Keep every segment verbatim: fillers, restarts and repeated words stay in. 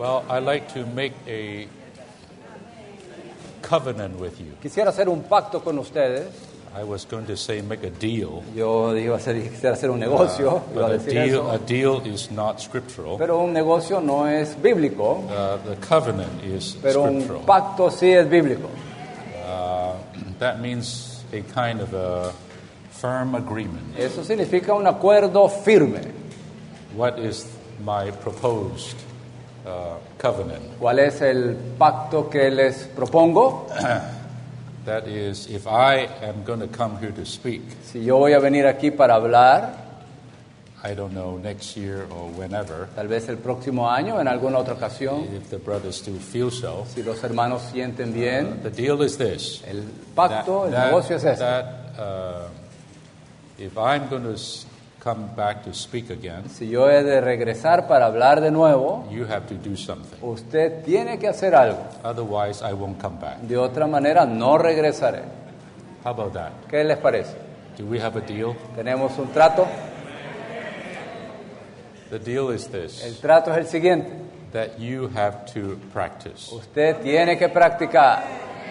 Well, I'd like to make a covenant with you. Quisiera hacer un pacto con ustedes. I was going to say make a deal. Yo iba a hacer, quisiera hacer un negocio. Uh, iba a but a decir deal, eso. a deal is not scriptural. Pero un negocio no es bíblico. Uh, the covenant is Pero scriptural. un pacto sí es bíblico. Uh, that means a kind of a firm agreement. Eso significa un acuerdo firme. What is my proposed uh, covenant? ¿Cuál es el pacto que les propongo? That is, if I am going to come here to speak, Si yo voy a venir aquí para hablar, I don't know, next year or whenever, tal vez el próximo año, en alguna otra ocasión, if the brothers still feel so, si los hermanos sienten bien, the deal is this. el pacto, el that, negocio es este. that, uh, if I'm going to s- come back to speak again, Si yo he de regresar para hablar de nuevo, you have to do something. usted tiene que hacer algo. Otherwise, I won't come back. De otra manera, no regresaré. How about that? ¿Qué les parece? Do we have a deal? ¿Tenemos un trato? The deal is El this, trato es el siguiente. that you have to practice. Usted tiene que practicar.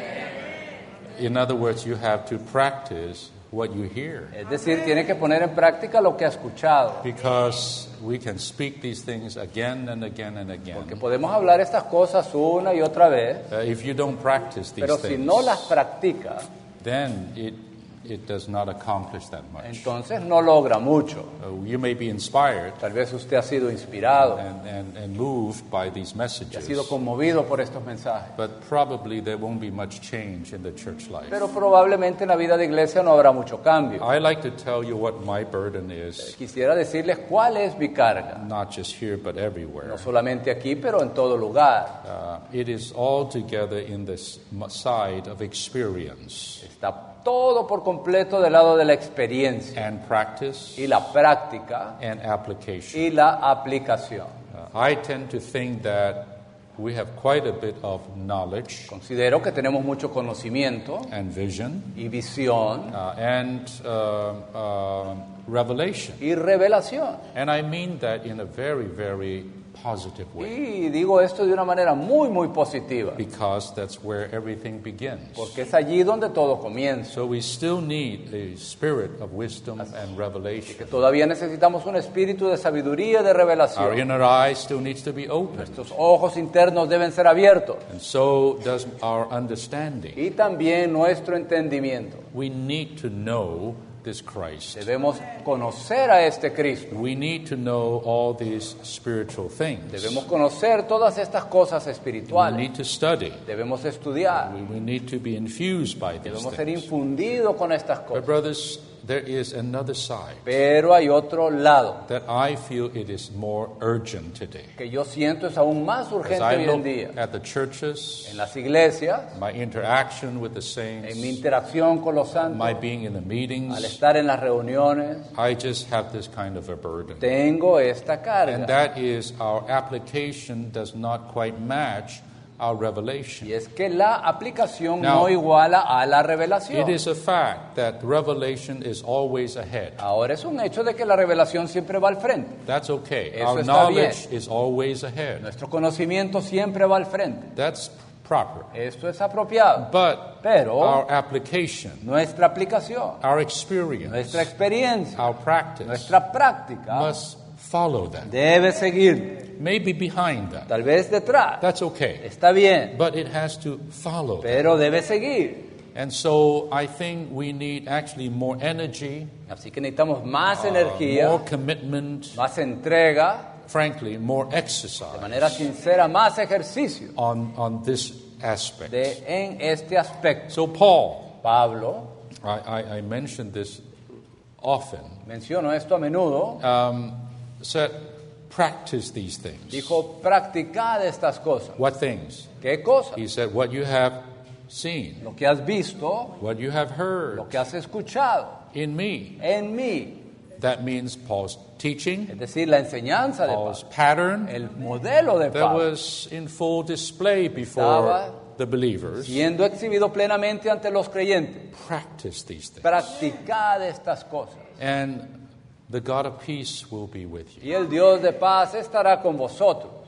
In other words, you have to practice what you hear. Es decir, tiene que poner en práctica lo que ha escuchado. Because we can speak these things again and again and again. Que podemos hablar estas cosas una y otra vez, Uh, if you don't practice these pero si things, no las practica, then it, it does not accomplish that much. entonces no logra mucho. Uh, you may be inspired Tal vez usted ha sido inspirado and, and, and moved by these y ha messages, sido conmovido por estos mensajes. but probably there won't be much change in the church life. Pero probablemente en la vida de iglesia no habrá mucho cambio. I like to tell you what my burden is, Quisiera decirles cuál es mi carga. not just here but everywhere. No solamente aquí, pero en todo lugar. Uh, it is all together in this m- side of experience Está todo por completo del lado de la experiencia and practice y la práctica and application. y la aplicación. Uh, I tend to think that we have quite a bit of knowledge Considero que tenemos mucho conocimiento and vision y visión uh, and uh, uh, revelation. y revelación. And I mean that in a very, very positive way, Y digo esto de una manera muy, muy positiva, because that's where everything begins. porque es allí donde todo comienza. So we still need a spirit of wisdom and revelation. Que todavía necesitamos un espíritu de sabiduría y de Our revelación. inner eye still needs to be open, Nuestros ojos internos deben ser abiertos and so does our understanding. y también nuestro entendimiento. We need to know this Christ. Debemos conocer a este Cristo. We need to know all these spiritual things. Debemos conocer todas estas cosas We espirituales. need to study. Debemos estudiar. We, we need to be infused by these Debemos ser things. infundidos con estas But cosas. brothers, there is another side Pero hay otro lado that I feel it is more urgent today. que yo siento es aún más As urgente I hoy en look día. at the churches, En las iglesias, my interaction with the en mi saints, interacción con los santos, my being in the al meetings, estar en las reuniones, I just have this kind of a burden. tengo esta And carga. that is our application does not quite match our revelation. Y es que la aplicación Now, no iguala a la It revelación. is a fact that revelation is always ahead. Ahora es un hecho de que la revelación siempre va al frente. That's okay. Eso Our está knowledge is always ahead. Nuestro conocimiento siempre va al frente. That's proper. Esto es apropiado. But Pero our application, nuestra aplicación, our experience, nuestra experiencia, our practice nuestra práctica must follow that. debe seguir, Maybe behind that. tal vez detrás. That's okay. Está bien, But it has to follow that. pero debe seguir. And so I think we need actually more energy, Así que necesitamos más uh, energía, more commitment, más entrega, frankly, more de exercise manera sincera, más ejercicio on, on this aspect. de, en este aspecto. So Paul, Pablo, I, I, I mentioned this often, menciono esto a menudo, um, said, practice these things. dijo, practicad estas cosas. What things? ¿Qué cosas? He said, what you have seen, Lo que has visto, what you have heard lo que has escuchado in me. en mí. That means Paul's teaching, Es decir, la enseñanza de Paul's Pablo, pattern el modelo de that Pablo, was in full display before Estaba the believers. siendo exhibido plenamente ante los creyentes. Practice these things. Practicad estas cosas. And the God of peace will be with you. Y el Dios de paz estará con vosotros.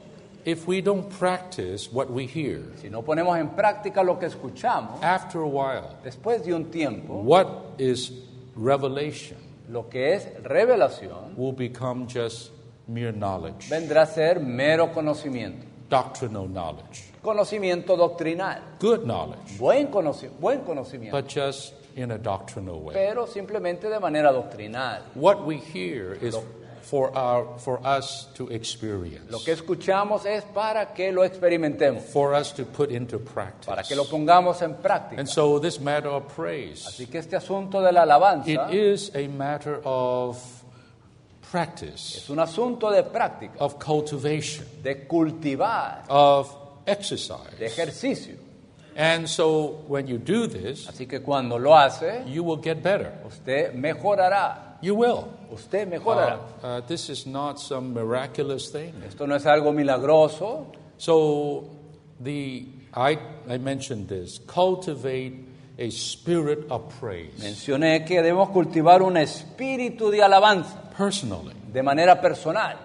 if we don't practice what we hear, si no ponemos en práctica lo que escuchamos, after a while, después de un tiempo, what is revelation lo que es revelación will become just mere knowledge, vendrá a ser mero conocimiento, doctrinal knowledge, conocimiento doctrinal, good knowledge, buen, conoci- buen conocimiento, but just in a doctrinal way. pero simplemente de manera doctrinal. What we hear is for our for us to experience, Lo que escuchamos es para que lo experimentemos, for us to put into para practice. que lo pongamos en práctica. And so this matter of praise, Así que este asunto de la alabanza it is a matter of practice, es un asunto de práctica, of cultivation, de cultivar, of de exercise. ejercicio. And so when you do this, Así que cuando lo hace, you will get better. usted mejorará, You will. usted mejorará. Uh, uh, this is not some miraculous thing. Esto no es algo milagroso. So the I I mentioned this. Cultivate a spirit of praise Mencioné que debemos cultivar un espíritu de alabanza personally, de manera personal,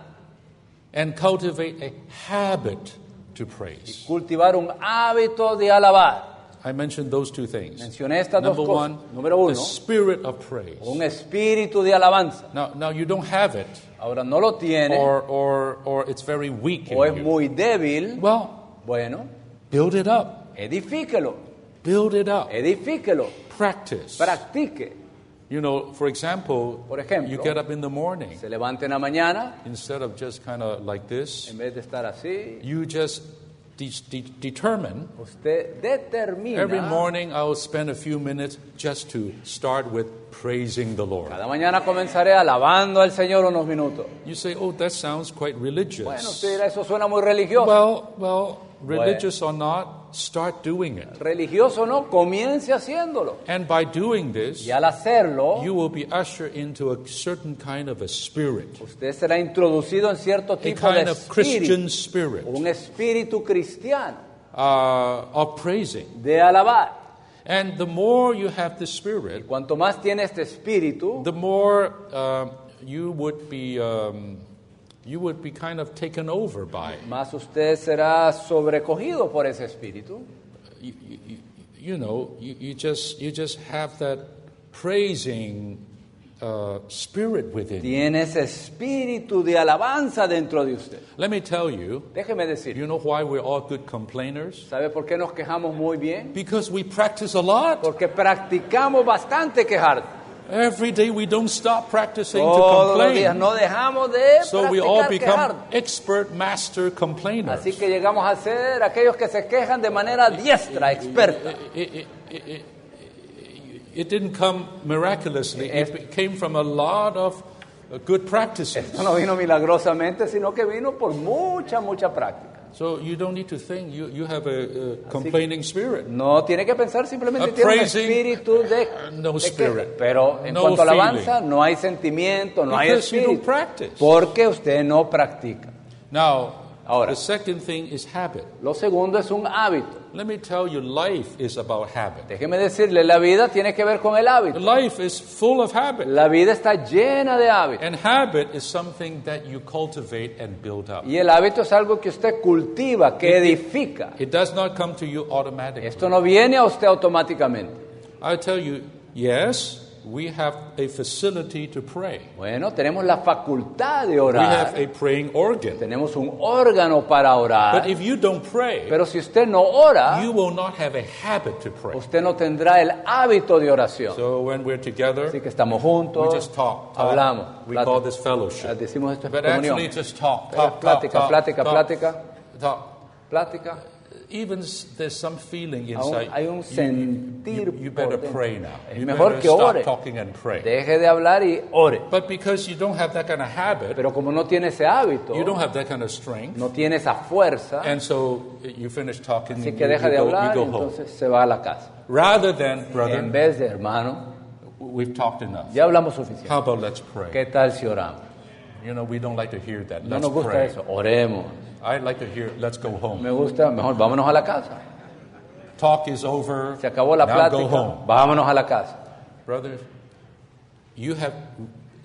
and cultivate a habit to praise. cultivar un hábito de alabar. I mentioned those two things. Mencioné estas dos Number cosas. one, Número uno, the spirit of praise. un espíritu de alabanza. Now, now you don't have it, Ahora no lo tiene or or or it's very weak o es in you. muy débil. Well, Bueno, build it up. edifíquelo, Build it up. edifíquelo, Practice. practique. You know, for example, Por ejemplo, you get up in the morning, Se levante en la mañana, instead of just kind of like this, en vez de estar así, you just de- de- determine, usted determina. every morning I will spend a few minutes just to start with praising the Lord. Cada mañana comenzaré alabando al Señor unos minutos. You say, oh, that sounds quite religious. Bueno, usted dirá, eso suena muy religioso. Well, well, religious or not, start doing it. Religioso no, comience haciéndolo. And by doing this, Y al hacerlo, you will be ushered into a certain kind of a spirit, usted será introducido en cierto a tipo de kind of Christian espíritu, spirit un espíritu cristiano uh, of praising. de alabar. And the more you have the spirit, Cuanto más tiene este espíritu, the more um, you would be um, you would be kind of taken over by. más usted será sobrecogido por ese espíritu. You, you, you know, you, you just you just have that praising uh, spirit within you. Tiene ese espíritu de alabanza dentro de usted. Let me tell you, Déjeme decir, you know why we're all good complainers? ¿sabe por qué nos quejamos muy bien? Because we practice a lot. Porque practicamos bastante quejar. Every day we don't stop practicing to Todos los días complain. no dejamos de So we all practicar become quejar. expert master complainers. Así que llegamos a ser aquellos que se quejan de manera diestra, experta. It, it, it, it, it didn't come miraculously. It came from a lot of uh, good practices. Esto no vino milagrosamente, sino que vino por mucha, mucha práctica. So you don't need to think you, you have a, a complaining spirit. No tiene que pensar, simplemente A tiene un praising, espíritu de, no de spirit. queja. Pero en No cuanto a la feeling. alabanza, no hay sentimiento, no hay Because you don't espíritu. practice. Porque usted no practica. Now, Ahora. the second thing is habit. Lo segundo es un hábito. Let me tell you, life is about habit. Déjeme decirle, la vida tiene que ver con el hábito. Life is full of habit. La vida está llena de hábitos. And habit is something that you cultivate and build up. Y el hábito es algo que usted cultiva, que edifica. It does not come to you automatically. Esto no viene a usted automáticamente. I tell you, yes, we have a facility to pray. Bueno, tenemos la facultad de We have orar. a praying organ. Tenemos un órgano para orar. But if you don't pray, Pero si usted no ora, you will not have a habit to pray. usted no tendrá el hábito de oración. So when we're together, Así que estamos we juntos, just talk. talk. hablamos. We plática. call this fellowship. Decimos esto es But comunión. actually, just talk. Pero es Talk, talk, plática, talk, plática, talk, plática, talk. plática. Even s- there's some feeling Aún inside. hay un You- sentir you, you, you better por dentro. pray now. Es You mejor better que stop ore. talking and pray. Deje de hablar y ore. But because you don't have that kind of habit, Pero como no tiene ese hábito, you don't have that kind of strength, no tiene esa fuerza, and so you finish talking así and que you, deja you de go, you hablar y go home. entonces se va a la casa. Rather than, En brother, vez de, hermano, we've talked enough. ya hablamos suficiente. How about let's pray? ¿Qué tal si oramos? You know, we don't like to hear that. No Let's nos gusta pray. eso. Oremos. I like to hear, let's go home. Me gusta, mejor vámonos a la casa. Talk is over. Se acabó la Now go plática, home. vámonos a la casa. Brothers, you have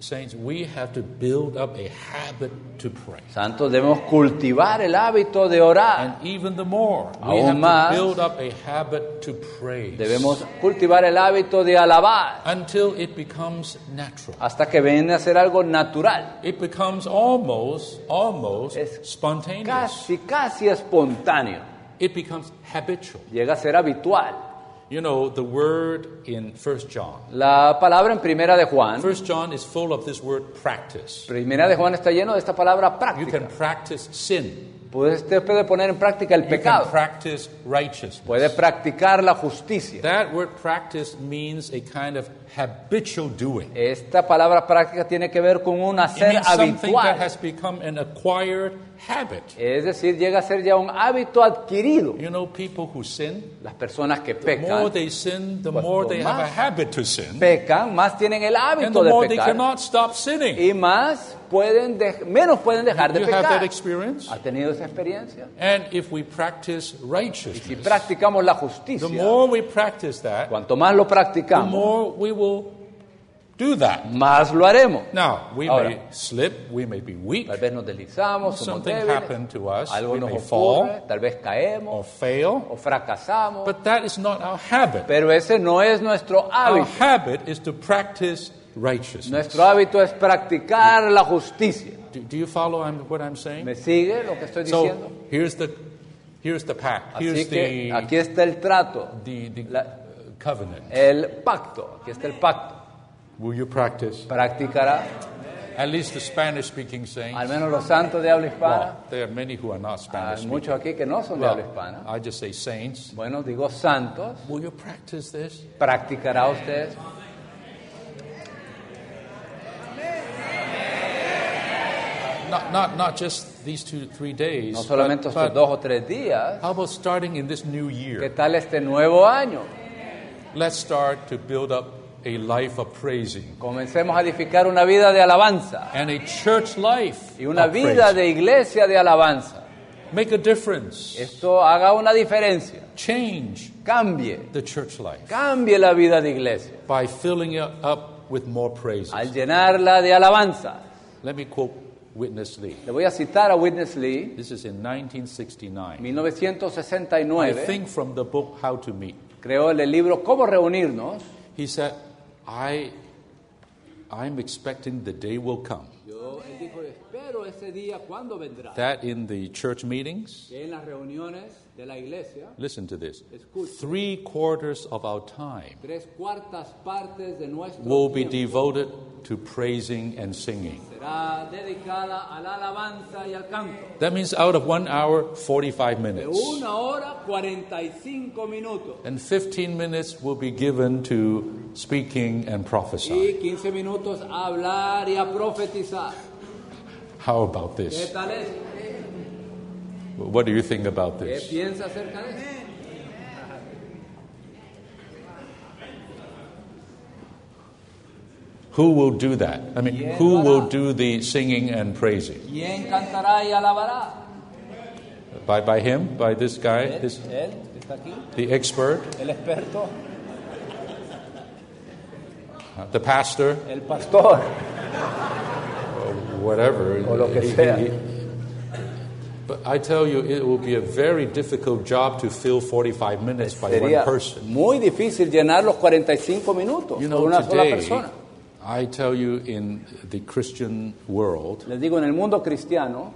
saints, we have to build up a habit to pray. Santos, debemos cultivar el hábito de orar. And even the more, we Aún have más, to build up a habit to praise. Debemos cultivar el hábito de alabar Until it becomes natural. hasta que viene a ser algo natural, It becomes almost, almost Es spontaneous. casi, casi espontáneo. It becomes habitual. Llega a ser habitual. You know, the word in First John. La palabra en Primera de Juan, First John is full of this word practice. Primera de Juan está lleno de esta palabra You práctica. can practice sin. Puede- Usted puede poner en práctica el You can pecado, practice righteousness. puede practicar la justicia. That word practice means a kind of habitual doing. Esta palabra práctica tiene que ver con un It hacer means something that habitual. has become an acquired habit. Es decir, llega a ser ya un hábito adquirido. You know, people who sin, Las personas que the more pecan, they sin, the Cuanto more they have a más habit to sin, pecan, más tienen el and hábito the de more they pecar. cannot stop sinning. Y más pueden dej- menos pueden dejar de You have that pecar. experience? ¿Ha tenido esa experiencia? And if we practice Si righteousness, practicamos la the justicia, more we practice that, cuanto más lo the practicamos, more we will do that. más lo haremos. Now, we Ahora. may slip, we may be weak, Tal vez nos deslizamos, somos something débiles, happened to us, algo we nos may ocurre, fall tal vez caemos or fail, o fracasamos, but that is not our habit. pero ese no es nuestro Our hábito. habit is to practice righteousness. Nuestro hábito es practicar la justicia. Do, do you follow I'm- what I'm saying? ¿Me sigue lo que estoy So diciendo? here's the here's the pact. Así Here's que the aquí está el trato, the, the la- uh, covenant. el pacto, aquí está el pacto. Will you practice? Practicará, At least the Spanish-speaking al saints. menos los santos de habla hispana. Well, there are many who are not Hay Spanish-speaking. muchos aquí que no son de habla Well, hispana. I just say saints. Bueno, digo santos, Will you practice this? practicará usted. Not not not just these two three days. No solamente but, estos but dos o tres días. how about starting in this new ¿Qué year? tal este nuevo año? Let's start to build up a life of praising Comencemos a edificar una vida de alabanza and a church life y una of vida praising. de iglesia de alabanza. Make a difference. Esto haga una diferencia. Change Cambie, the church life cambie la vida de iglesia by filling it up with more praises. al llenarla de alabanza. Let me quote Witness Lee. Le voy a citar a Witness Lee, This is in nineteen sixty-nine. mil novecientos sesenta y I nueve. think from the book How to Meet. Creó el libro Cómo reunirnos. He said, I, I'm expecting the day will come Yo, él dijo, espero ese día cuando vendrá. that in the church meetings, Que en las reuniones de la iglesia, listen to this, Escuche. three quarters of our time tres cuartas partes de nuestro will be tiempo devoted to praising and singing. será dedicada a la alabanza y al canto. That means out of one hour, forty-five De minutes. una hora, cuarenta y cinco minutos. And fifteen minutes will be given to speaking and prophesying. Y quince minutos a hablar y a profetizar. How about ¿Qué this? tal es? What do you think about ¿Qué this? piensa acerca de eso? Who will do that? I mean, who will do the singing and praising? ¿Quién cantará y alabará? By, by him? By this guy? Él, This, él está aquí, the expert? el experto, Uh, the pastor? el pastor. Whatever. O lo que He- sea. he- but I tell you, it will be a very difficult job to fill forty-five minutes by one Sería person. muy difícil llenar los cuarenta y cinco minutos You por know, una sola today, persona. I tell you, in the Christian world, Les digo, en el mundo cristiano,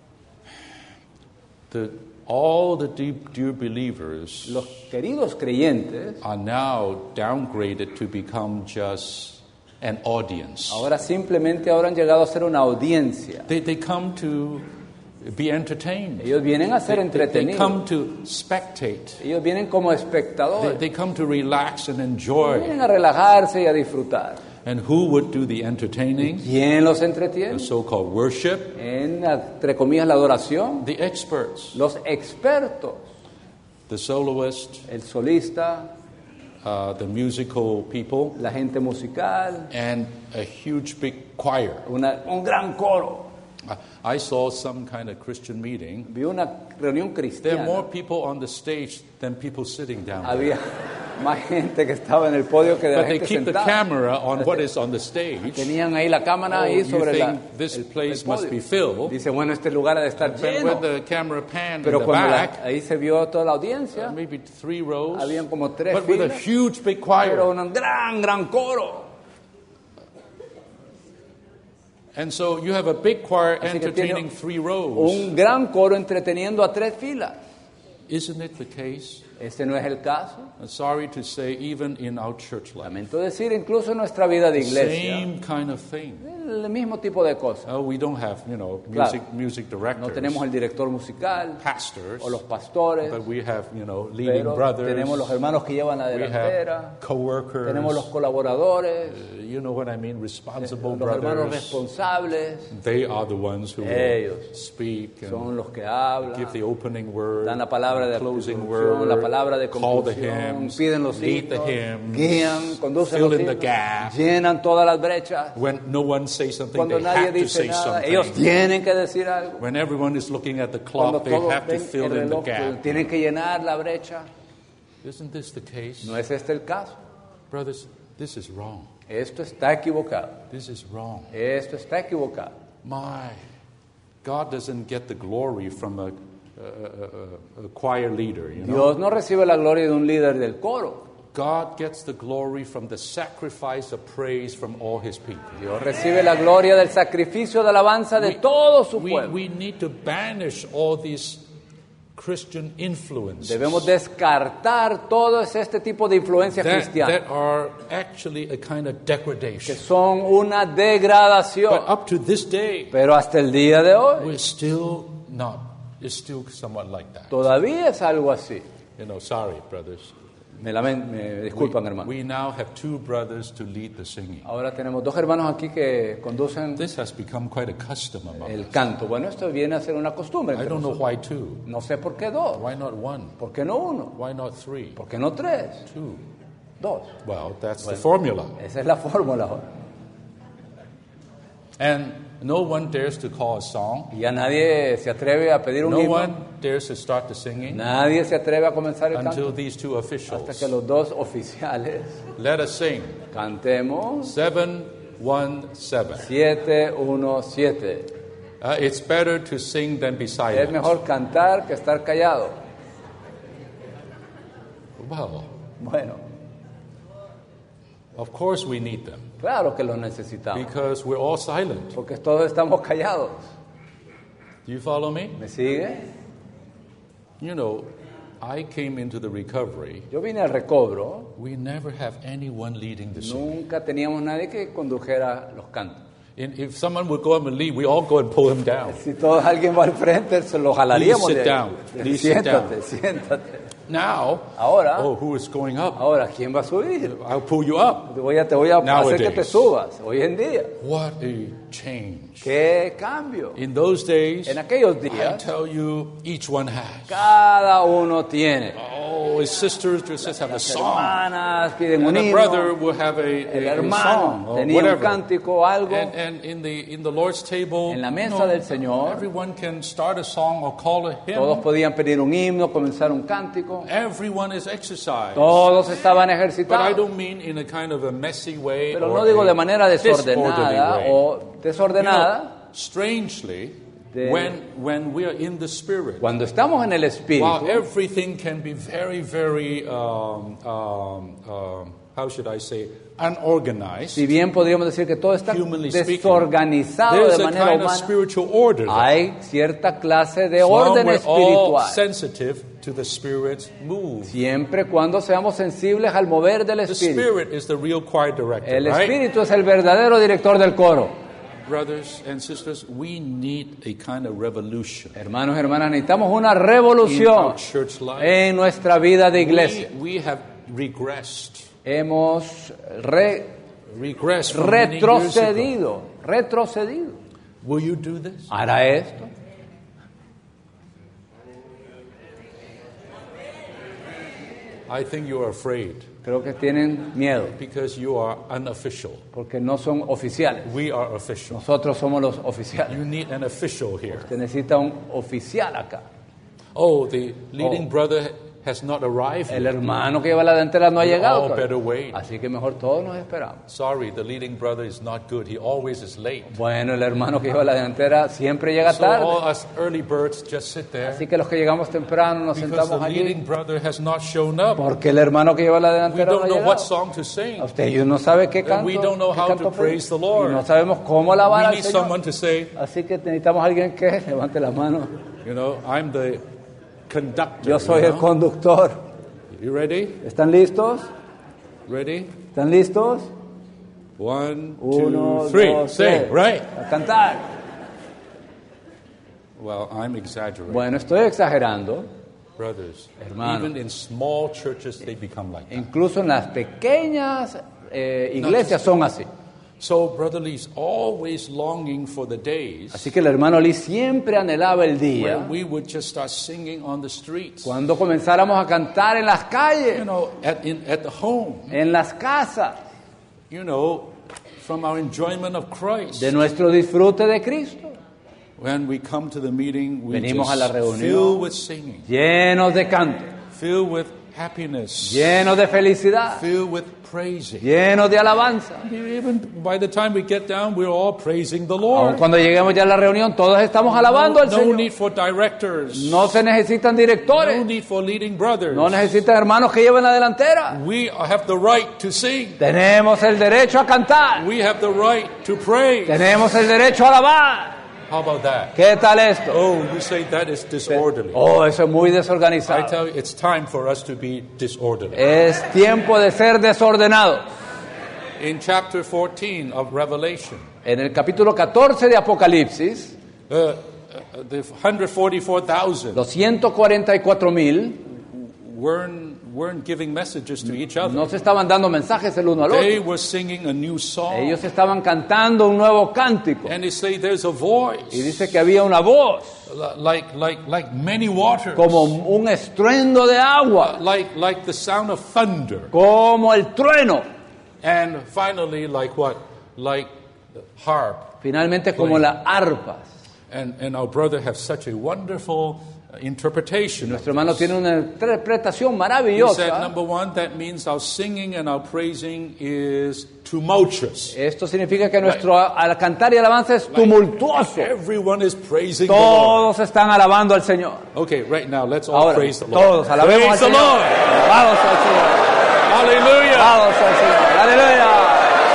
the, all the deep, dear believers los queridos creyentes are now downgraded to become just an audience. ahora simplemente ahora han llegado a ser una audiencia. They, they come to be entertained. Ellos vienen a ser They, they entretenidos. come to spectate. Ellos vienen como They, espectadores. they come to relax and enjoy. Vienen a relajarse y a disfrutar. And who would do the entertaining? ¿Quién los The entretiene? so-called worship? En, entre comillas, la adoración. The experts. Los expertos. The soloist, El solista, uh, the musical people, la gente musical, and a huge big choir. una, un gran coro. Uh, I saw some kind of Christian meeting. Vi una reunión There are more cristiana. people on the stage than people sitting down there. Había, más gente que estaba en el podio que de la But they gente keep the sentada. camera on what is on the stage. Tenían ahí la cámara Oh, ahí you sobre la, think this el, place el must podio. be filled. Dice, bueno, este lugar ha de estar But lleno. when the camera panned in Pero the cuando la- back, ahí se vio toda la audiencia, maybe three rows, habían como tres but with a filas, huge big pero choir. un gran, gran coro. And so you have a big choir Así que entertaining tiene three rows. Un gran coro entreteniendo a tres filas. Isn't it the case? Este no es el caso. I'm sorry to say, even in our church life, Lamento decir, incluso en nuestra vida de iglesia, same kind of thing. el mismo tipo de cosas. Oh, we don't have, you know, Claro. music music directors, No tenemos el director musical pastors, o los pastores, but we have, you know, leading pero brothers. tenemos los hermanos que llevan la We delantera, have coworkers. tenemos los colaboradores, uh, you know what I mean? Responsible los hermanos brothers. responsables, They are the ones who Ellos will speak and son los que give hablan, the opening word, dan la palabra de closing introducción, word, la palabra de call the conclusión, hymns, piden los lead the himnos, hymns, guían, conducen fill los in the himnos, gap. llenan todas las brechas. When no one says something, Cuando they nadie have to dice say nada, something. ellos tienen que decir algo. When everyone is looking at the Cuando clock, they todos have to ven fill el in the reloj, gap. tienen que llenar la brecha. Isn't this the case? ¿No es este el caso? Brothers, this is wrong. Esto está equivocado. This is wrong. Esto está equivocado. My, God doesn't get the glory from a, a, a, a, a choir leader, you know. Dios no recibe la gloria de un líder del coro. God gets the glory from the sacrifice of praise from all his people. Dios recibe la gloria del sacrificio de alabanza de todo su we, pueblo. we need to banish all these Christian influences Debemos descartar todo este tipo de influencias that, cristianas that are actually a kind of que degradation. son una But degradación. up to this day, Pero hasta el día de hoy we're still not. It's still somewhat like that. todavía es algo así. You know, sorry, brothers. Me, lamen- me disculpan, hermano. We now have two brothers to lead the singing. Ahora tenemos dos hermanos aquí que conducen This has become quite a custom among el us. canto. Bueno, esto viene a ser una costumbre. I entre don't know nosotros. why two. No sé por qué dos. Why not one? ¿Por qué no uno? Why not three? ¿Por qué no tres? Two. Dos. Well, that's the formula. Esa es la fórmula. And no one dares to call a song. Y ya nadie se atreve a pedir un No himno. one dares to start the singing Nadie se atreve a comenzar el until canto these two hasta officials. que los dos oficiales Let us sing. cantemos Seven, one, seven. siete uno siete. Uh, it's better to sing than be Es silent. mejor cantar que estar callado. Well, Bueno, of course we need them claro que los necesitamos, because we're all silent. porque todos estamos callados. Do you follow me? ¿Me sigue? You know, I came into the recovery. Yo vine al recobro, We never have anyone leading the singing. nunca teníamos nadie que condujera los cantos. And if someone would go up and lead, we all go and pull him down. Si todo alguien va al frente, se lo jalaríamos. Please sit de ahí. down. Please sit Siéntate, down. siéntate. Now, Ahora, oh, who is going up? ahora, ¿quién va a subir? I'll pull you up. Te voy a, te voy a hacer que te Nowadays. subas. Hoy en día, What a change. ¿qué cambio? In those days, En aquellos I días, tell you, each one has. cada uno tiene. Oh, his sisters just have a Las song. hermanas piden un And a brother himno. will have a, El a, a hermano song or tenía un whatever. cántico, algo. And, and in the in the Lord's table, En la mesa you know, del Señor, everyone can start a song or call a Todos hymn. podían pedir un himno, comenzar un cántico. Everyone is exercised. Todos estaban But I ejercitados. don't mean in a kind of a messy way Pero or no digo a de manera disorderly desordenada way. o You know, desordenada. strangely, De- when when we are in the Spirit, Cuando estamos en el while Espíritu, everything can be very, very, um, um, um, how should I say, unorganized, si bien podríamos decir que todo está humanly speaking, desorganizado there's de a manera kind of humana, spiritual order there. hay cierta clase de As long orden we're all espiritual. sensitive to the Spirit's move. Siempre cuando seamos sensibles al mover del The Espíritu. Spirit is the real choir director, El right? Espíritu es el verdadero director del coro. Brothers and sisters, we need a kind of revolution Hermanos y hermanas, necesitamos una in revolución our church life. en nuestra vida de iglesia. We, we have regressed, Hemos re- regressed from many years ago. retrocedido, retrocedido. Will you do this? ¿Hará esto? I think you are afraid Creo que tienen miedo because you are unofficial. porque no son oficiales. We are official. Nosotros somos los oficiales. You need an official here. Se necesita un oficial acá. Oh, the leading Oh. brother has not arrived El yet. hermano que lleva la delantera no ha We llegado. all todavía. better wait. Así que mejor todos nos esperamos. Sorry, the leading brother is not good. He always is late. Bueno, el hermano que lleva la delantera siempre llega So all tarde. us early birds just sit there Así que los que llegamos temprano nos because the sentamos allí. leading brother has not shown up. Porque el hermano que lleva la We delantera no ha don't know what llegado. song to sing. Usted y no sabe qué And canto. we don't know qué how canto to praise the Lord. Y no sabemos cómo alabar We al need Señor. someone to say, Así que necesitamos a alguien que levante la mano. you know, I'm the conductor. Yo soy you el know? conductor. You ready? ¿Están listos? Ready? ¿Están listos? One, Uno, two, three. dos, Sing, tres. right? A cantar. Well, I'm exaggerating. Bueno, estoy exagerando. Brothers, Hermano. even in small churches, they become like that. Incluso en las pequeñas eh, iglesias son así. So, Brother Lee's always longing for the days Así que el hermano Lee siempre anhelaba el where día we would just start singing on the streets. cuando comenzáramos a cantar en las You calles, know, at, in, at the home, en las casas, you know, from our enjoyment of Christ. de nuestro disfrute de Cristo. When we come to the meeting, we Venimos a la just reunión. fill with singing, Llenos de canto, fill with happiness, llenos de felicidad, fill with praising. llenos de alabanza. Even by the time we get down, we're all praising the Aun Lord. cuando lleguemos ya a la reunión, todos estamos alabando No, al no Señor. need for directors. No se necesitan No directores, need for leading brothers. no necesitan hermanos que lleven la delantera. We have the right to sing. Tenemos el derecho a cantar, We have the right to praise. tenemos el derecho a alabar. How about that? ¿Qué tal esto? Oh, you say that is disorderly. Oh, eso es muy I desorganizado. tell you, it's time for us to be disorderly. Es tiempo de ser desordenado. In chapter fourteen of Revelation, En el capítulo catorce de Apocalipsis, uh, uh, the one hundred forty-four thousand los ciento cuarenta y cuatro mil weren't, weren't giving messages to each other. no se estaban dando mensajes el uno al They otro. were singing a new song. Ellos estaban cantando un nuevo cántico. And they say there's a Y voice dice que había una voz li- like, like, like many waters, como un estruendo de agua, like, like the sound of thunder. como el trueno. And finally, like what? Like the harp. Finalmente como las arpas. And, and our brother has such a wonderful uh, interpretation. Nuestro hermano tiene una interpretación He said, maravillosa. number one, that means our singing and our praising is tumultuous. Esto significa que nuestro al cantar y alabanza es tumultuoso. Everyone is praising the Lord. Todos están alabando al Señor. Okay, right now, let's all Ahora, praise the Lord. todos alabemos Praise al the Señor. Lord. Alabados al Señor. Hallelujah. Alabados al Señor. Aleluya.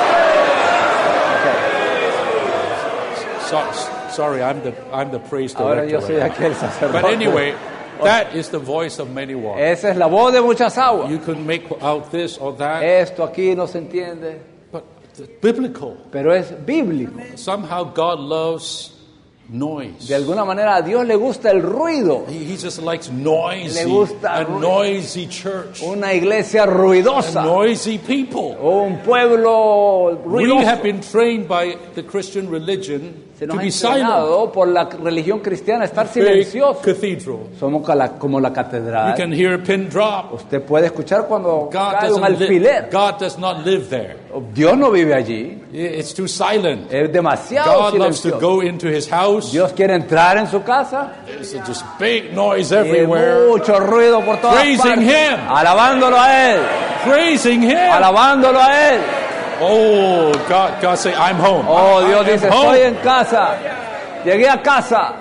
So, sorry, I'm the, I'm the praise Ahora yo director. soy right now. aquel sacerdote. But anyway, that is the voice of many waters. Esa es la voz de muchas aguas. You can make out this or that, Esto aquí no se entiende, but it's biblical. pero es bíblico. Somehow God loves noise. De alguna manera a Dios le gusta el ruido. He, he just likes noisy, Le gusta a ru- noisy church, Una iglesia a ruidosa. noisy people. O un pueblo We ruidoso. have been trained by the Christian religion Se to nos ha be silent. entrenado por la religión cristiana a estar Big silenciosos. cathedral. Somos ca- la- como la You catedral. can hear a pin drop. Usted puede escuchar cuando God cae un doesn't live. alfiler. God does not live there. Dios no vive allí. It's too silent. Es demasiado God loves to silencioso. go into His house. Dios quiere entrar en su casa. There's just big noise Y everywhere. mucho ruido por todas Praising partes. Him. Alabándolo a Él. Praising Him. Alabándolo a Él. Oh, God, God say, I'm home. Oh, I- I Dios am dice, home. estoy en casa. Llegué a casa.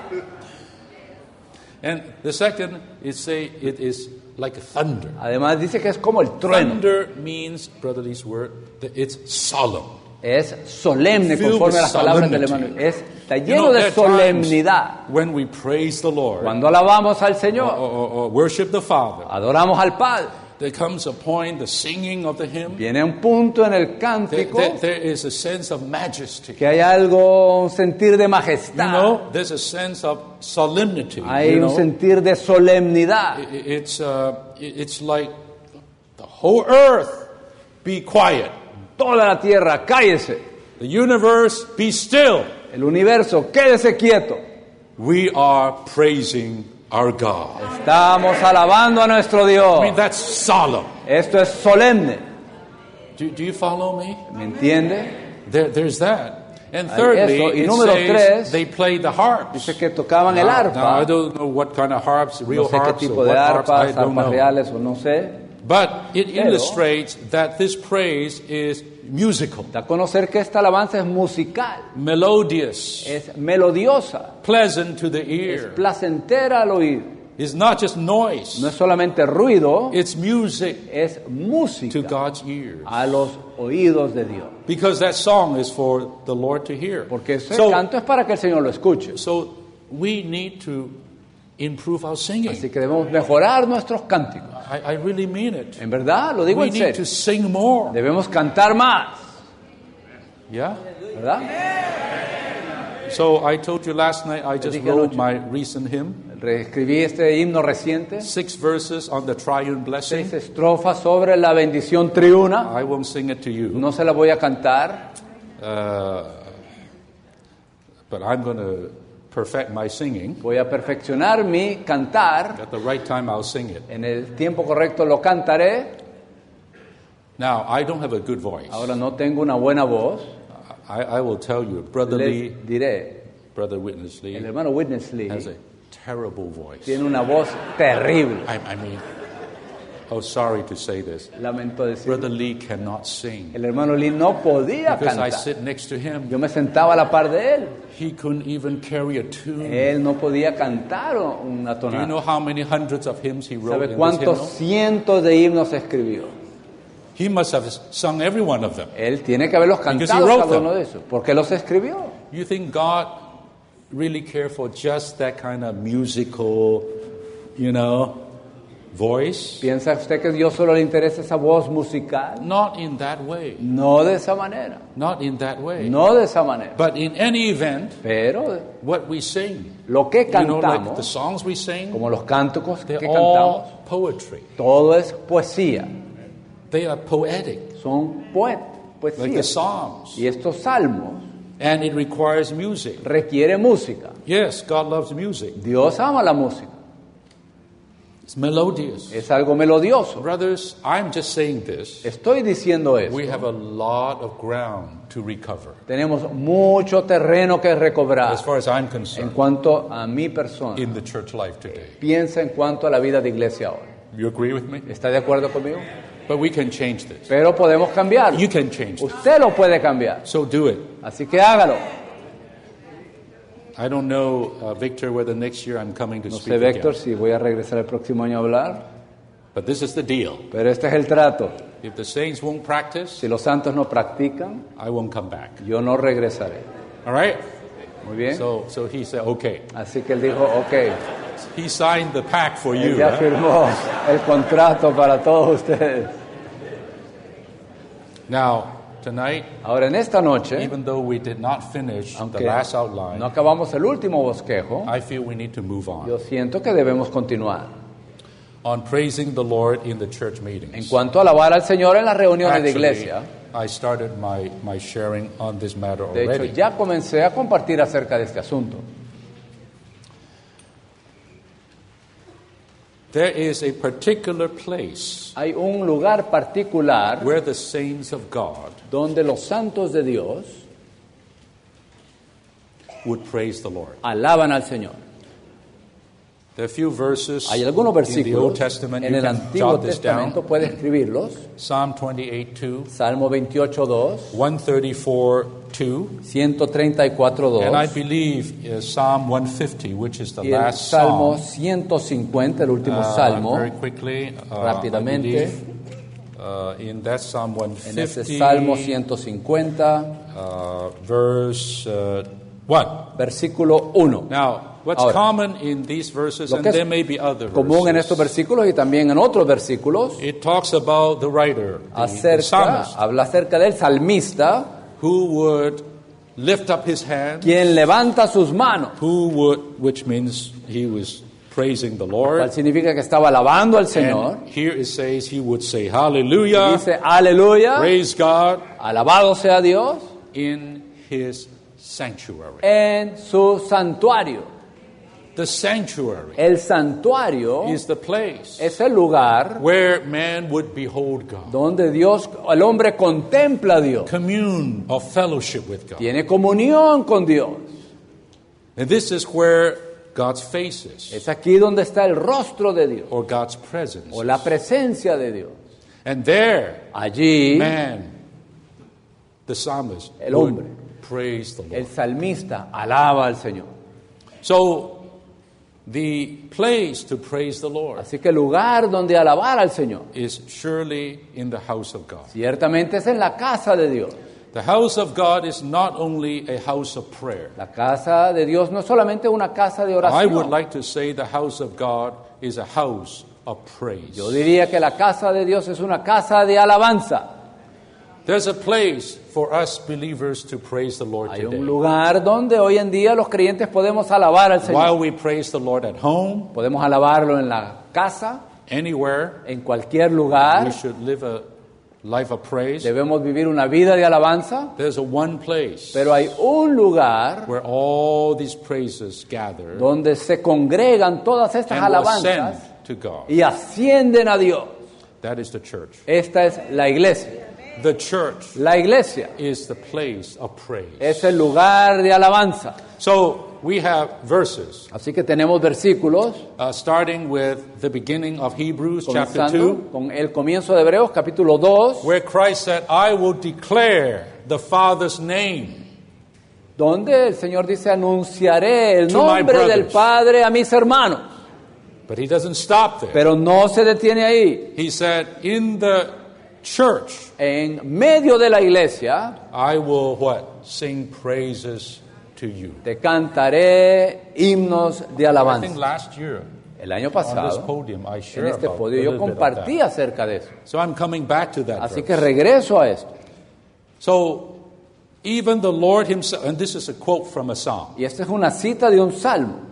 And the second is say it is like thunder. Además dice que es como el trueno. Thunder means, brother Lee's word, that it's solemn. Es solemne Filled conforme a with las palabras del solemnity. hermano. Es, está You lleno know, de there are times solemnidad. when we praise the Lord Cuando alabamos al or, Señor, or, or worship the Father, adoramos al Padre. there comes a point, the singing of the hymn, Viene un punto en el there, cántico there- there is a sense of majesty. que hay algo, un sentir de You majestad. know, there's a sense of solemnity. Hay you un know? sentir de solemnidad. I- I- It's, uh, it- it's like the whole earth be quiet. Toda la tierra, cállese. The universe be still. El universo, quédese quieto. We are praising our God. Estamos alabando a nuestro Dios. I mean, that's solemn. Esto es solemne. Do, do you follow me? ¿Me entiende? There, there's that. And Hay thirdly, eso. Y it número says tres, they played the harps. dice que tocaban el Now, arpa. now, I don't know what kind of harps, real No sé qué harps, or tipo de what harps, I arpas, don't arpas know. reales o no sé. But it Pero- illustrates that this praise is musical, Da a conocer que esta alabanza es musical, melodious, es melodiosa, pleasant to the es ear. placentera al oído. It's not just noise, No es solamente ruido, it's music es to música God's ears. a los oídos de Dios. Because that song is for the Lord to hear. Porque ese So, canto es para que el Señor lo escuche. so we need to improve our singing. Así que debemos mejorar nuestros cánticos. I, I really mean it. En verdad, lo digo We en need serio. to sing more. Debemos cantar más, Yeah? ¿verdad? So I told you last night I just dije wrote anoche. my recent hymn. Reescribí este himno reciente, Six verses on the triune blessing. seis estrofas sobre la bendición triuna. I won't sing it to you, No se la voy a cantar, uh, but I'm going to perfect my singing. voy a perfeccionar mi cantar. At the right time, I'll sing it. En el tiempo correcto lo cantaré. Now, I don't have a good voice. Ahora no tengo una buena voz. I, I will tell you, Brother Les Lee, diré, Brother Witness Lee el hermano Witness Lee has a terrible voice. tiene una voz terrible. I, I mean, oh, sorry to say this. Lamento decir, Brother Lee cannot sing el hermano Lee no podía because I cantar. sit next to him. Yo me sentaba a la par de él. He couldn't even carry a tune. Él no podía cantar una Do you tonada. know how many hundreds of hymns he wrote ¿Sabe in this cuántos hymnal? cientos de himnos escribió? He must have sung every one of them. Él tiene que haberlos Because he cantado wrote cada them. uno de esos. ¿Por qué los escribió? You think God really cared for just that kind of musical, you know, voice? ¿Piensa usted que a Dios solo le interesa esa voz musical? Not in that way. No de esa manera. Not in that way. No de esa manera. But in any event, Pero what we sing, lo que you know, like the cantamos, songs we sing, como los cánticos que they're cantamos, all poetry. todo es poesía. They are poetic, Son poet, like the poesía. Psalms. Y estos salmos And it requires music. requiere música. Yes, God loves music. Dios ama la música. It's melodious. Es algo melodioso. Brothers, I'm just saying this. Estoy diciendo eso. We have a lot of ground to recover, Tenemos mucho terreno que recobrar. as far as I'm En concerned, cuanto a mi persona, in the church life today. piensa en cuanto a la vida de iglesia ahora. You agree with me? ¿Está de acuerdo conmigo? But we can change this. Pero podemos cambiarlo. You can change this. Usted lo puede cambiar. So do it. Así que hágalo. I don't know, uh, Victor, whether next year I'm coming to No speak sé, Víctor, again. si voy a regresar el próximo año a hablar, But this is the deal. pero este es el trato. If the saints won't practice, Si los santos no practican, I won't come back. yo no regresaré. All right? Muy bien. So, so he said, okay. Así que él dijo, ok, He signed the pact for él you. ya huh? firmó el contrato para todos ustedes. Now, tonight, Ahora, en esta noche, even though we did not finish the aunque last outline, no acabamos el último bosquejo, I feel we need to move on yo siento que debemos continuar. on praising the Lord in the church En meetings. cuanto a alabar al Señor en las reuniones de Actually, iglesia, I started my, my sharing on this matter de hecho, already. ya comencé a compartir acerca de este asunto. There is a particular place Hay un lugar particular where the saints of God donde los santos de Dios would praise the Lord. alaban al Señor. There are a few verses Hay algunos in the Old versículos Testament. en You el can Antiguo jot this Testamento, down. puede escribirlos. Psalm twenty-eight two, Salmo veintiocho dos, one thirty-four two, ciento treinta y cuatro and I dos believe uh, Psalm one fifty, which is the y el last Salmo psalm. ciento cincuenta, el último Uh, Salmo. very quickly, uh, Rápidamente. I believe, uh, in that Psalm En ese one fifty, Salmo ciento cincuenta, uh, verse uh, one. versículo uno. Now, what's Ahora, common in these verses, Lo and que es there may be other común en estos verses, versículos y también en otros versículos, it talks about the writer, the, the acerca, psalmist, habla acerca del salmista, who would lift up his hand, quien levanta sus manos, who would, which means he was praising the cual Lord. significa que estaba alabando al Señor. And here it says he would say, Y hallelujah, dice, aleluya, praise God alabado sea Dios in his sanctuary. en su santuario. The sanctuary El santuario is the place es el lugar where man would behold God, donde Dios, el hombre contempla a Dios, commune or fellowship with God. tiene comunión con Dios. And this is where God's face is, Es aquí donde está el rostro de Dios or God's presence. o la presencia de Dios. And there, Allí man, the psalmist, El would hombre. praise the Lord. el salmista alaba al Señor. So, the place to praise the Lord Así que el lugar donde alabar al Señor is surely in the house of God. ciertamente es en la casa de Dios. The house of God is not only a house of prayer. La casa de Dios no es solamente una casa de I would oración. like to say the house of God is a house of praise. Yo diría que la casa de Dios es una casa de alabanza. There's a place for us believers to praise the Lord Hay un today. lugar donde hoy en día los creyentes podemos alabar al While Señor. we praise the Lord at home, Podemos alabarlo en la casa, anywhere, en cualquier we lugar. should live a life of praise. Debemos vivir una vida de alabanza, There's a one place pero hay un lugar where all these praises gather donde se congregan todas estas and will ascend alabanzas to God. y ascienden a Dios. That is the church. Esta es la iglesia. The church La iglesia is the place of praise. es el lugar de alabanza. So we have verses Así que tenemos versículos, uh, starting with the beginning of Hebrews chapter two, comenzando con el comienzo de Hebreos, capítulo dos, where Christ said, I will declare the Father's name. donde el Señor dice, anunciaré el To my nombre del brothers. Padre a mis hermanos. But he doesn't stop there. Pero no se detiene ahí. He said, in the church, En medio de la iglesia, I will what? Sing praises to you. te cantaré himnos de I think alabanza. last year El año on this pasado, podium I en shared este about a podio, yo little bit of compartí that. acerca de eso. So I'm coming back to that Así verse. que regreso a esto. So even the Lord himself, and this is a quote from a psalm. Y esta es una cita de un salmo.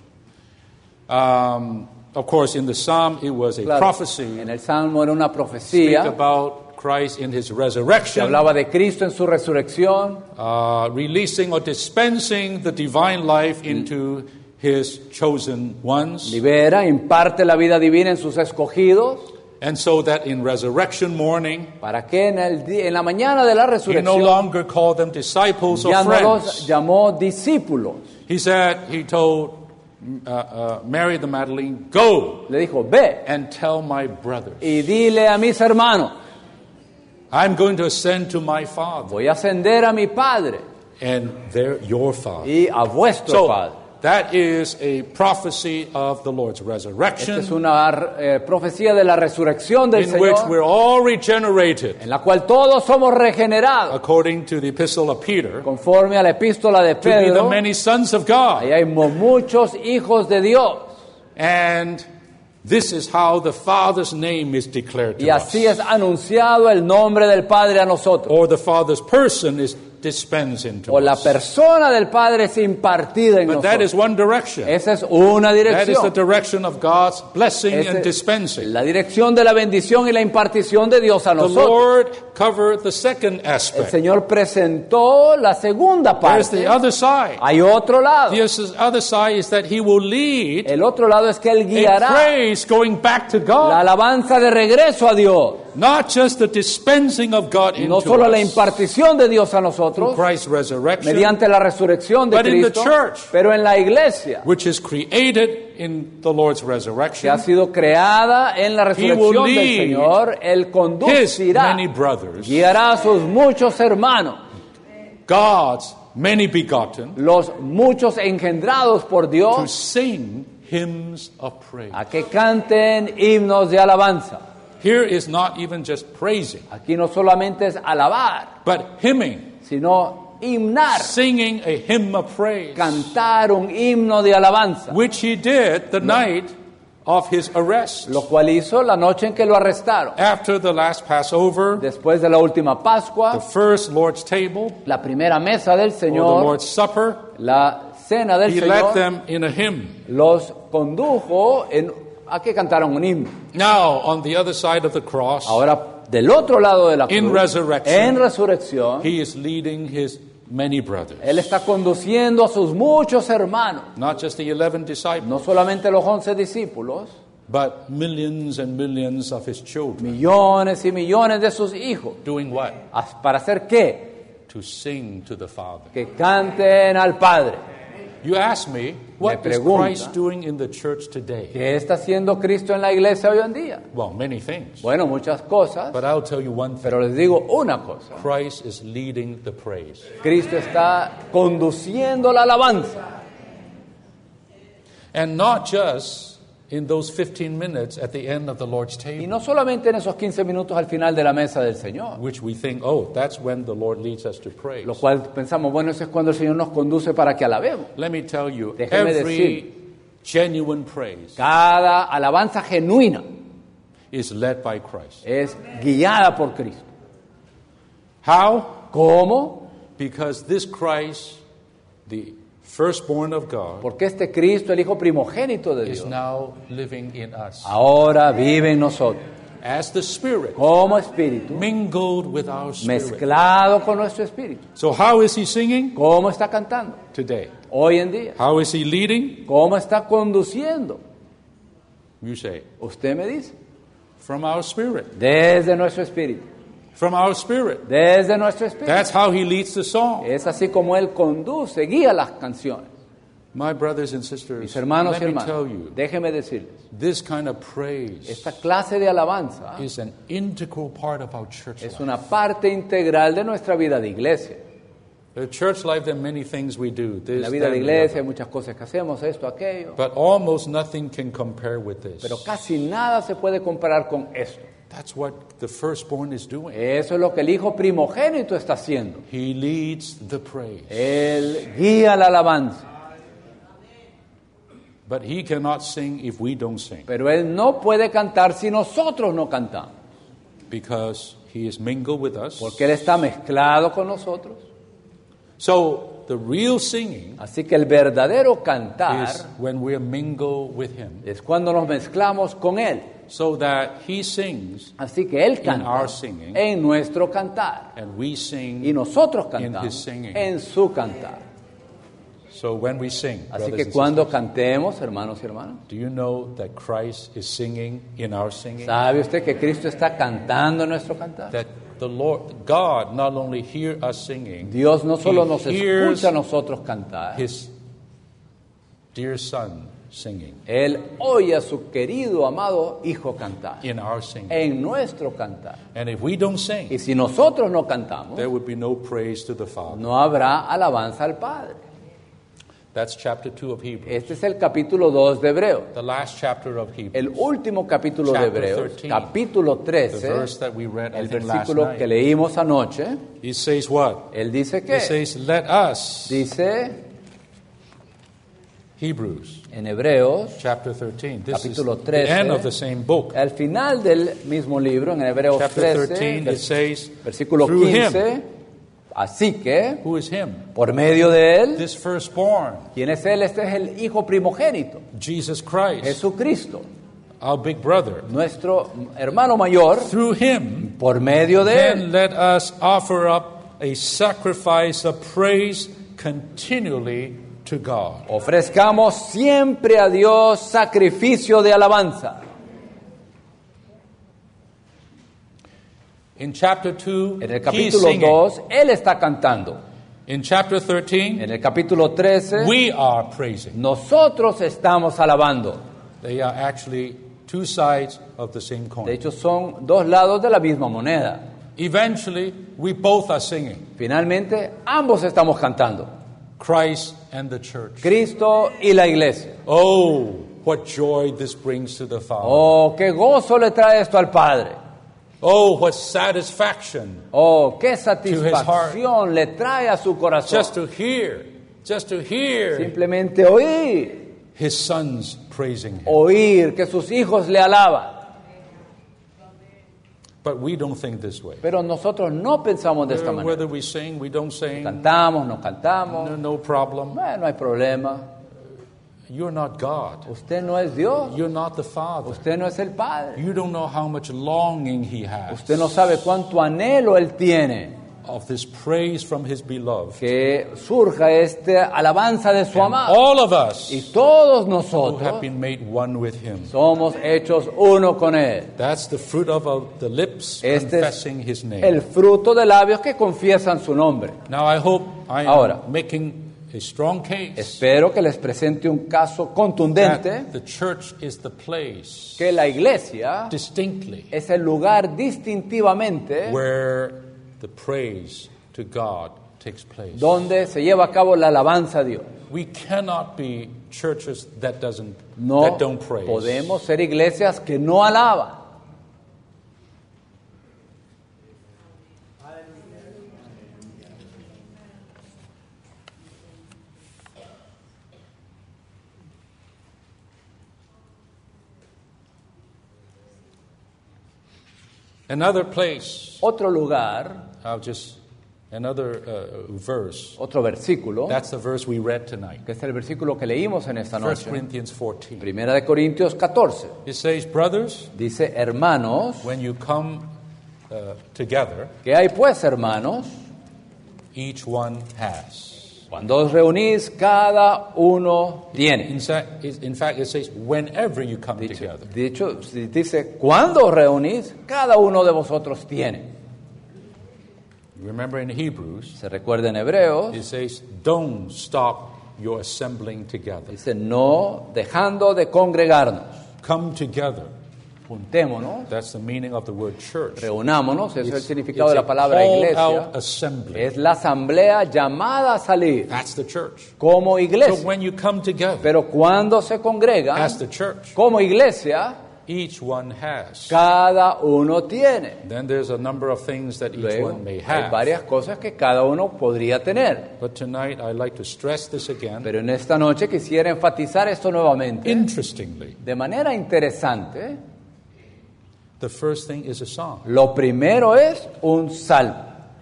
Um, of course, in the psalm it was a Claro, prophecy en el salmo era una speak profecía about Christ in his que resurrection, hablaba de Cristo en su resurrección, uh, releasing or dispensing the divine life into his chosen ones, libera, imparte la vida divina en sus escogidos, and so that in resurrection morning para que en, el di- en la mañana de la he no resurrección longer called them disciples or ya no los friends. llamó discípulos. He said, he told uh, uh, Mary the Magdalene, go Le dijo, ve and tell my brothers, y dile a mis hermanos, I'm going to ascend to my Father voy a ascender a mi Padre and they're your Father. y a vuestro So Padre. that is a prophecy of the Lord's Esta resurrection, es una eh, profecía de la resurrección del in which Señor, we're all regenerated, en la cual todos somos regenerados, according to the epistle of Peter, conforme a la epístola de to be the Pedro. many sons of God. Ahí hay mo- muchos hijos de Dios. And this is how the Father's name is declared Y to us. así es anunciado el nombre del Padre a nosotros. Or the Father's person is dispensed into O la us. persona del Padre es impartida en But that is nosotros. one direction. Esa es una That is the dirección. direction of God's blessing Esa and es dispensing. la dirección de la bendición y la impartición de Dios a The nosotros. Lord covered the second El aspect. Señor presentó la segunda There's parte. the other side. Hay otro lado. The other side is that He will lead El otro lado es que Él a guiará praise going back to la God. alabanza de regreso a Dios. Not just the dispensing of God No into solo la us impartición de Dios a through nosotros, Christ's resurrection, mediante la resurrección de but in the Cristo, church. pero en la iglesia, which is created in the Lord's que ha resurrection. sido creada en la resurrección del lead Señor, Él His conducirá, many brothers, guiará a sus muchos hermanos, God's many begotten, los muchos engendrados por to Dios, sing hymns of praise. a que canten himnos de alabanza. Here is not even just praising, Aquí no solamente es alabar, but hymning, sino himnar, singing a hymn of praise, cantar un himno de alabanza, which he did the night of his arrest. lo cual hizo la noche en que lo arrestaron. After the last Passover, Después de la última the Pascua, first Lord's table, la primera mesa del or the Señor, Lord's Supper, la cena del he led Señor, them in a hymn. los condujo en, a que cantaron un himno. Now, on the other side of the cross, Ahora, del otro lado de la In cruz, resurrection, en resurrección, he is leading his many brothers. Él está conduciendo a sus muchos hermanos. Not just the eleven disciples, No solamente los once discípulos, but millions and millions of his children. millones y millones de sus hijos. Doing what? ¿Para hacer qué? To sing to the Father. Que canten al Padre. You ask me, what is pregunta, Christ doing in the church today? ¿Qué está haciendo Cristo en la iglesia hoy en día? Well, many things. Bueno, muchas cosas, But I'll tell you one thing. pero les digo una cosa. Christ is leading the praise. Cristo está conduciendo la alabanza. And not just in those fifteen minutes at the end of the Lord's Y table, no solamente en esos quince minutos al final de la mesa del Señor, which we think, oh, that's when the Lord leads us to praise. lo cual pensamos, bueno, eso es cuando el Señor nos conduce para que alabemos. Let me tell you, Déjeme every decir. genuine praise Cada alabanza genuina is led by Christ. es guiada por Cristo. How? ¿Cómo? Because this Christ, the firstborn of God, Porque este Cristo, el Hijo primogénito de is Dios, now living in us. ahora vive en nosotros As the Spirit como espíritu, mingled with our spirit. mezclado con nuestro espíritu. So how is he singing? ¿Cómo está cantando Today. hoy en día? How is he leading? ¿Cómo está conduciendo? You say, Usted me dice, from our spirit. desde nuestro espíritu, From our spirit. desde nuestro espíritu. That's how he leads the song. Es así como Él conduce, guía las canciones. My brothers and sisters, Mis hermanos let y me tell hermanas, you, déjeme decirles, this kind of praise esta clase de alabanza is an integral part of our church es life. una parte integral de nuestra vida de iglesia. The church life, there are many things we do. En This, la vida that, de and the iglesia hay other. muchas cosas que hacemos, esto, aquello, But almost nothing can compare with this. pero casi nada se puede comparar con esto. That's what the firstborn is doing. Eso es lo que el Hijo primogénito está haciendo. He leads the praise. Él guía la alabanza, But he cannot sing if we don't sing, pero Él no puede cantar si nosotros no cantamos, because he is mingled with us. porque Él está mezclado con nosotros. So the real singing Así que el verdadero cantar is when we are mingled with him, es cuando nos mezclamos con Él. so that he sings Así que Él in canta our singing, en nuestro cantar and we sing y nosotros in his cantamos singing. en su cantar. So when we sing, Así brothers que and cuando sisters, cantemos, hermanos y hermanas, do you know that Christ is singing in our singing? ¿sabe usted que Cristo está cantando en nuestro cantar? That the Lord, God, not only hear us singing, Dios no solo He nos hears escucha a nosotros cantar, His dear Son singing Él oye a su querido, amado Hijo cantar, in our singing. en nuestro cantar. And if we don't Y sing, si nosotros no cantamos, there would be no praise to the Father. no habrá alabanza al Padre. That's chapter two of Hebrews. Este es el capítulo dos de Hebreos. The last chapter of Hebrews. El último capítulo de Chapter Hebreos, thirteen. capítulo The trece, verse that we read, I el think, last versículo night. que leímos anoche, It says what? él dice It que, says, let us, dice Hebrews, en Hebreos, chapter thirteen. This Capítulo is the trece. end of the same book. al final del mismo libro, en Hebreos Chapter trece, thirteen, it vers- says, versículo through quince, him. así que, Who is him? por medio de él, This firstborn, ¿quién es él? Este es el Hijo primogénito, Jesus Christ, Jesucristo, our big brother. nuestro hermano mayor, Through him, por medio de él. then let us offer up a sacrifice of praise continually to God. Ofrezcamos siempre a Dios sacrificio de alabanza. In chapter two, En el he's capítulo singing. dos, él está cantando. In chapter thirteen, En el capítulo trece, we are praising. nosotros estamos alabando. They are actually two sides of the same De coin. hecho, son dos lados de la misma moneda. Eventually, we both are singing. Finalmente, ambos estamos cantando. Christ and the church. Cristo y la iglesia. Oh, what joy this brings to the Father. Oh, qué gozo le trae esto al Padre. Oh, what satisfaction Oh, qué satisfacción le trae a su corazón. just to hear, just to hear Simplemente oír, his sons praising him. oír que sus hijos le alaban. But we don't think this way. Pero nosotros no pensamos de esta Uh, manera. Whether we sing, we don't sing, Cantamos, no cantamos. no, no problem. Bueno, no hay problema. You're not God. Usted no es Dios. You're not the Father. Usted no es el Padre. You don't know how much longing he has Usted no sabe cuánto anhelo Él tiene of this praise from his beloved. que surja esta alabanza de su And amado. all of us Y todos who have nosotros been made one with him. somos hechos uno con Él. That's the fruit of our, the lips Este es confessing his name. el fruto de labios que confiesan su nombre. Now I hope I am Ahora. making a strong case Espero que les presente un caso contundente that the church is the place que la iglesia distinctly es el lugar distintivamente where the praise to God takes place. donde se lleva a cabo la alabanza a Dios. We cannot be churches that doesn't No that don't praise. podemos ser iglesias que no alaban. Another place, Otro lugar, I'll just another uh, verse. otro versículo, That's the verse we read tonight. que es el versículo que leímos en esta First noche. Corinthians fourteen. Primera de Corintios catorce. It says, brothers, Dice, hermanos, when you come uh, together, ¿qué hay pues, hermanos? each one has. Cuando os reunís, cada uno tiene. In fact, in fact, it says, whenever you come Dicho, together. dicho, dice, cuando os reunís, cada uno de vosotros tiene. Remember in Hebrews, Se recuerda en Hebreos, it says, don't stop your assembling together. dice, no dejando de congregarnos. Come together. Juntémonos, That's the meaning of the word church. reunámonos, ese es el It's, significado it's de a la palabra called iglesia. out assembly. Es la asamblea llamada a salir That's the church. como So iglesia. when you come together Pero cuando se congregan as the church, como iglesia, each one has. cada uno tiene. Then there's a number of things that each Luego, one may hay have. varias cosas que cada uno podría tener. But tonight I'd like to stress this again. Pero en esta noche quisiera enfatizar esto nuevamente. Interestingly, De manera interesante, the first thing is a song. lo primero es un salmo.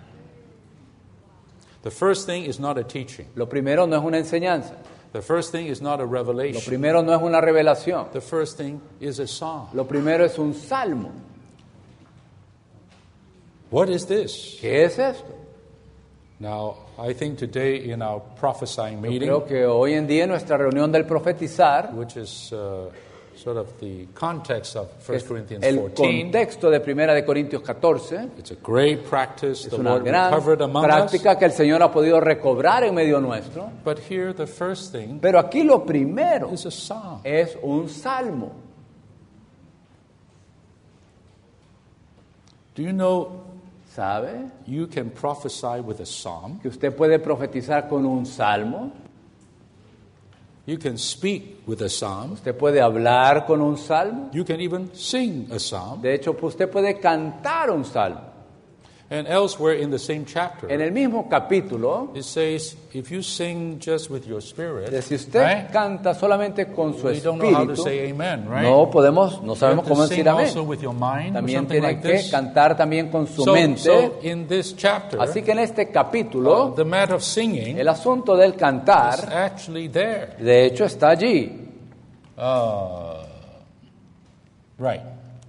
The first thing is not a teaching. Lo primero no es una enseñanza. The first thing is not a Lo revelation. primero no es una revelación. The first thing is a song. Lo primero es un salmo. What is this? ¿Qué es esto? Now, I think today in our prophesying Yo meeting, creo que hoy en día en nuestra reunión del profetizar, which is uh, sort of the context of que First es Corinthians el fourteen, contexto de Primera de Corintios catorce, it's a great practice es the una Lord gran recovered among us. práctica que el Señor ha podido recobrar en medio nuestro. But here, the first thing Pero aquí lo primero is a song. es un salmo. Do you know ¿Sabe? you can prophesy with a psalm? Que usted puede profetizar con un salmo. You can speak with a psalm. Usted puede hablar con un salmo. You can even sing a psalm. De hecho, usted puede cantar un salmo. And elsewhere in the same chapter, En el mismo capítulo, it says, if you sing just with your spirit, de si usted right? canta solamente con su We don't know how to espíritu, say amen, right? no podemos, no You sabemos have cómo to decir sing amén. also with your mind or También something tiene like que this. cantar también con su So, mente. so in this chapter, Así que en este uh, capítulo, the matter of singing el asunto del is cantar, actually there. de hecho, está allí. Uh, right.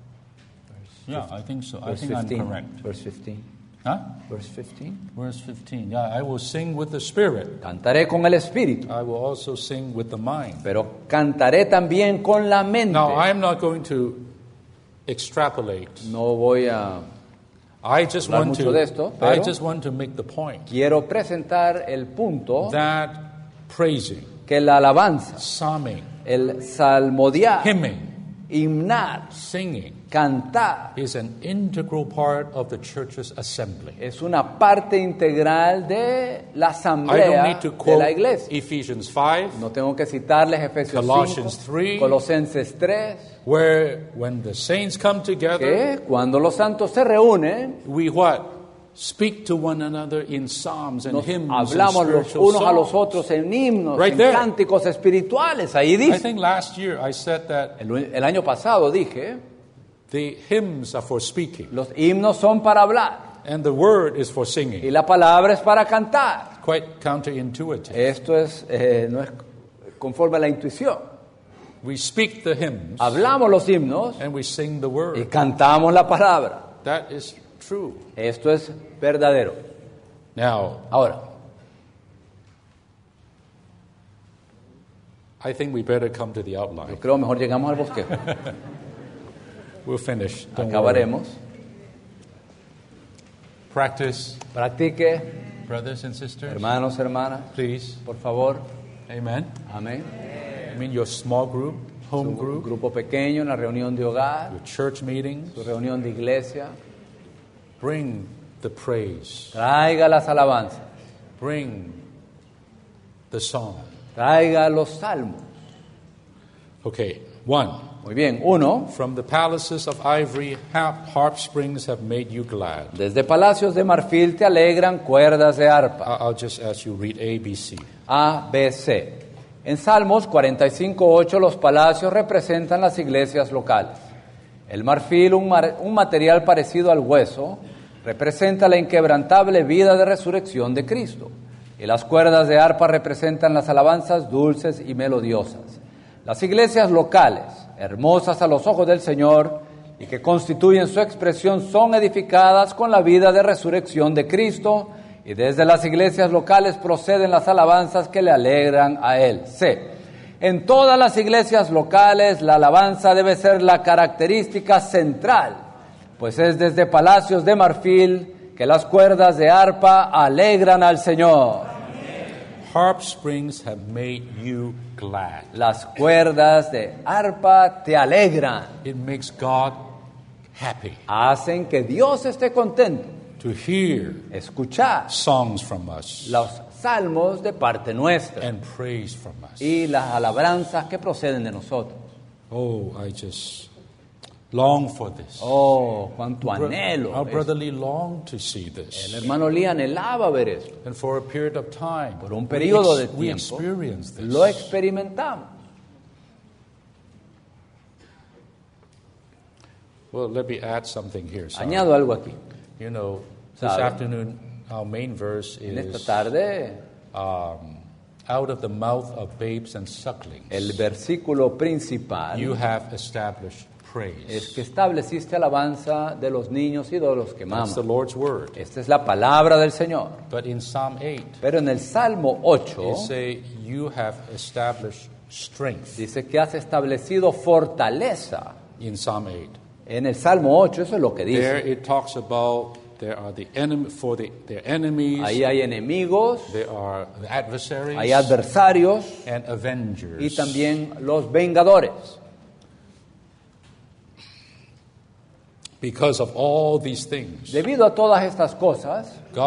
Yeah, I think so. I Verse think I'm fifteen. correct. Verse fifteen. Huh? Verse fifteen. Verse fifteen. Yeah, I will sing with the spirit. Cantaré con el espíritu, I will also sing with the mind. pero cantaré también con la mente. Now, I'm not going to extrapolate. No voy a... I just hablar want mucho to. de esto, I pero- just want to make the point Quiero presentar el punto that praising, que la alabanza, psalming, el salmodiar, hymning, himnar, singing cantar, is an integral part of the church's assembly. es una parte integral de la I don't asamblea need to de quote la iglesia. Ephesians five, No tengo que citarles Efesios Colossians cinco, three, Colosenses tres, where when the saints come together, que cuando los santos se reúnen, we what? Speak to one another in psalms and nos hymns and hablamos los spiritual unos a los songs. otros en himnos, Right en there. cánticos espirituales. Ahí I dice. think last year I said that El, el año pasado dije, the hymns are for speaking los himnos son para hablar and the word is for y singing. la palabra es para cantar. Quite counterintuitive. Esto es, eh, no es conforme a la intuición. We speak the hymns Hablamos los himnos and we sing the y word. cantamos la palabra. That is true. Esto es verdadero. Now, Ahora, I think we better come to the yo outline. creo mejor llegamos al bosquejo. We'll finish. Don't worry. Acabaremos. Practice, Practique, brothers and sisters. hermanos, hermanas, Please. por favor. Amen. Amén. I mean, your small group, home Su group, grupo pequeño, una reunión de hogar, your church meetings, su reunión de iglesia. bring the praise, Traiga las alabanzas, bring the song. traiga los salmos. Okay, one. Muy bien, uno, From the palaces of ivory, harp, harp springs have made you glad. desde palacios de marfil te alegran cuerdas de arpa. I- I'll just ask you read A, B, C. A, B, C. En Salmos cuarenta y cinco, ocho, los palacios representan las iglesias locales. El marfil, un, mar- un material parecido al hueso, representa la inquebrantable vida de resurrección de Cristo. Y las cuerdas de arpa representan las alabanzas dulces y melodiosas. Las iglesias locales, hermosas a los ojos del Señor y que constituyen su expresión, son edificadas con la vida de resurrección de Cristo, y desde las iglesias locales proceden las alabanzas que le alegran a Él. C. En todas las iglesias locales la alabanza debe ser la característica central, pues es desde palacios de marfil que las cuerdas de arpa alegran al Señor. Harp springs have made you glad. Las cuerdas de arpa te alegran, It makes God happy hacen que Dios esté contento. to hear Escuchar songs from us los salmos de parte nuestra and praise from us. y las alabanzas que proceden de nosotros. Oh, I just long for this. Oh, cuánto Bro- anhelo. Our esto. brother Lee longed to see El this. hermano Lee anhelaba ver esto. And for a period of time, Por un we periodo de ex- we tiempo experienced this. lo experimentamos. Well, let me add something here. Sorry. Añado algo aquí. You know, this Sabe. afternoon, our main verse En esta is tarde, um, out of the mouth of babes and sucklings. el versículo principal You have established praise. es que estableciste alabanza de los niños y de los que That's the maman. Lord's word. Esta es la palabra del Señor. But in Psalm eight, Pero en el Salmo ocho it say you have established strength. dice que has establecido fortaleza. In Psalm eight, En el Salmo ocho eso es lo que there dice. it talks about there are the enemy for the their enemies, Ahí hay enemigos, there are the adversaries, hay adversarios and avengers. y también los vengadores. Because of all these things, Debido a todas estas cosas,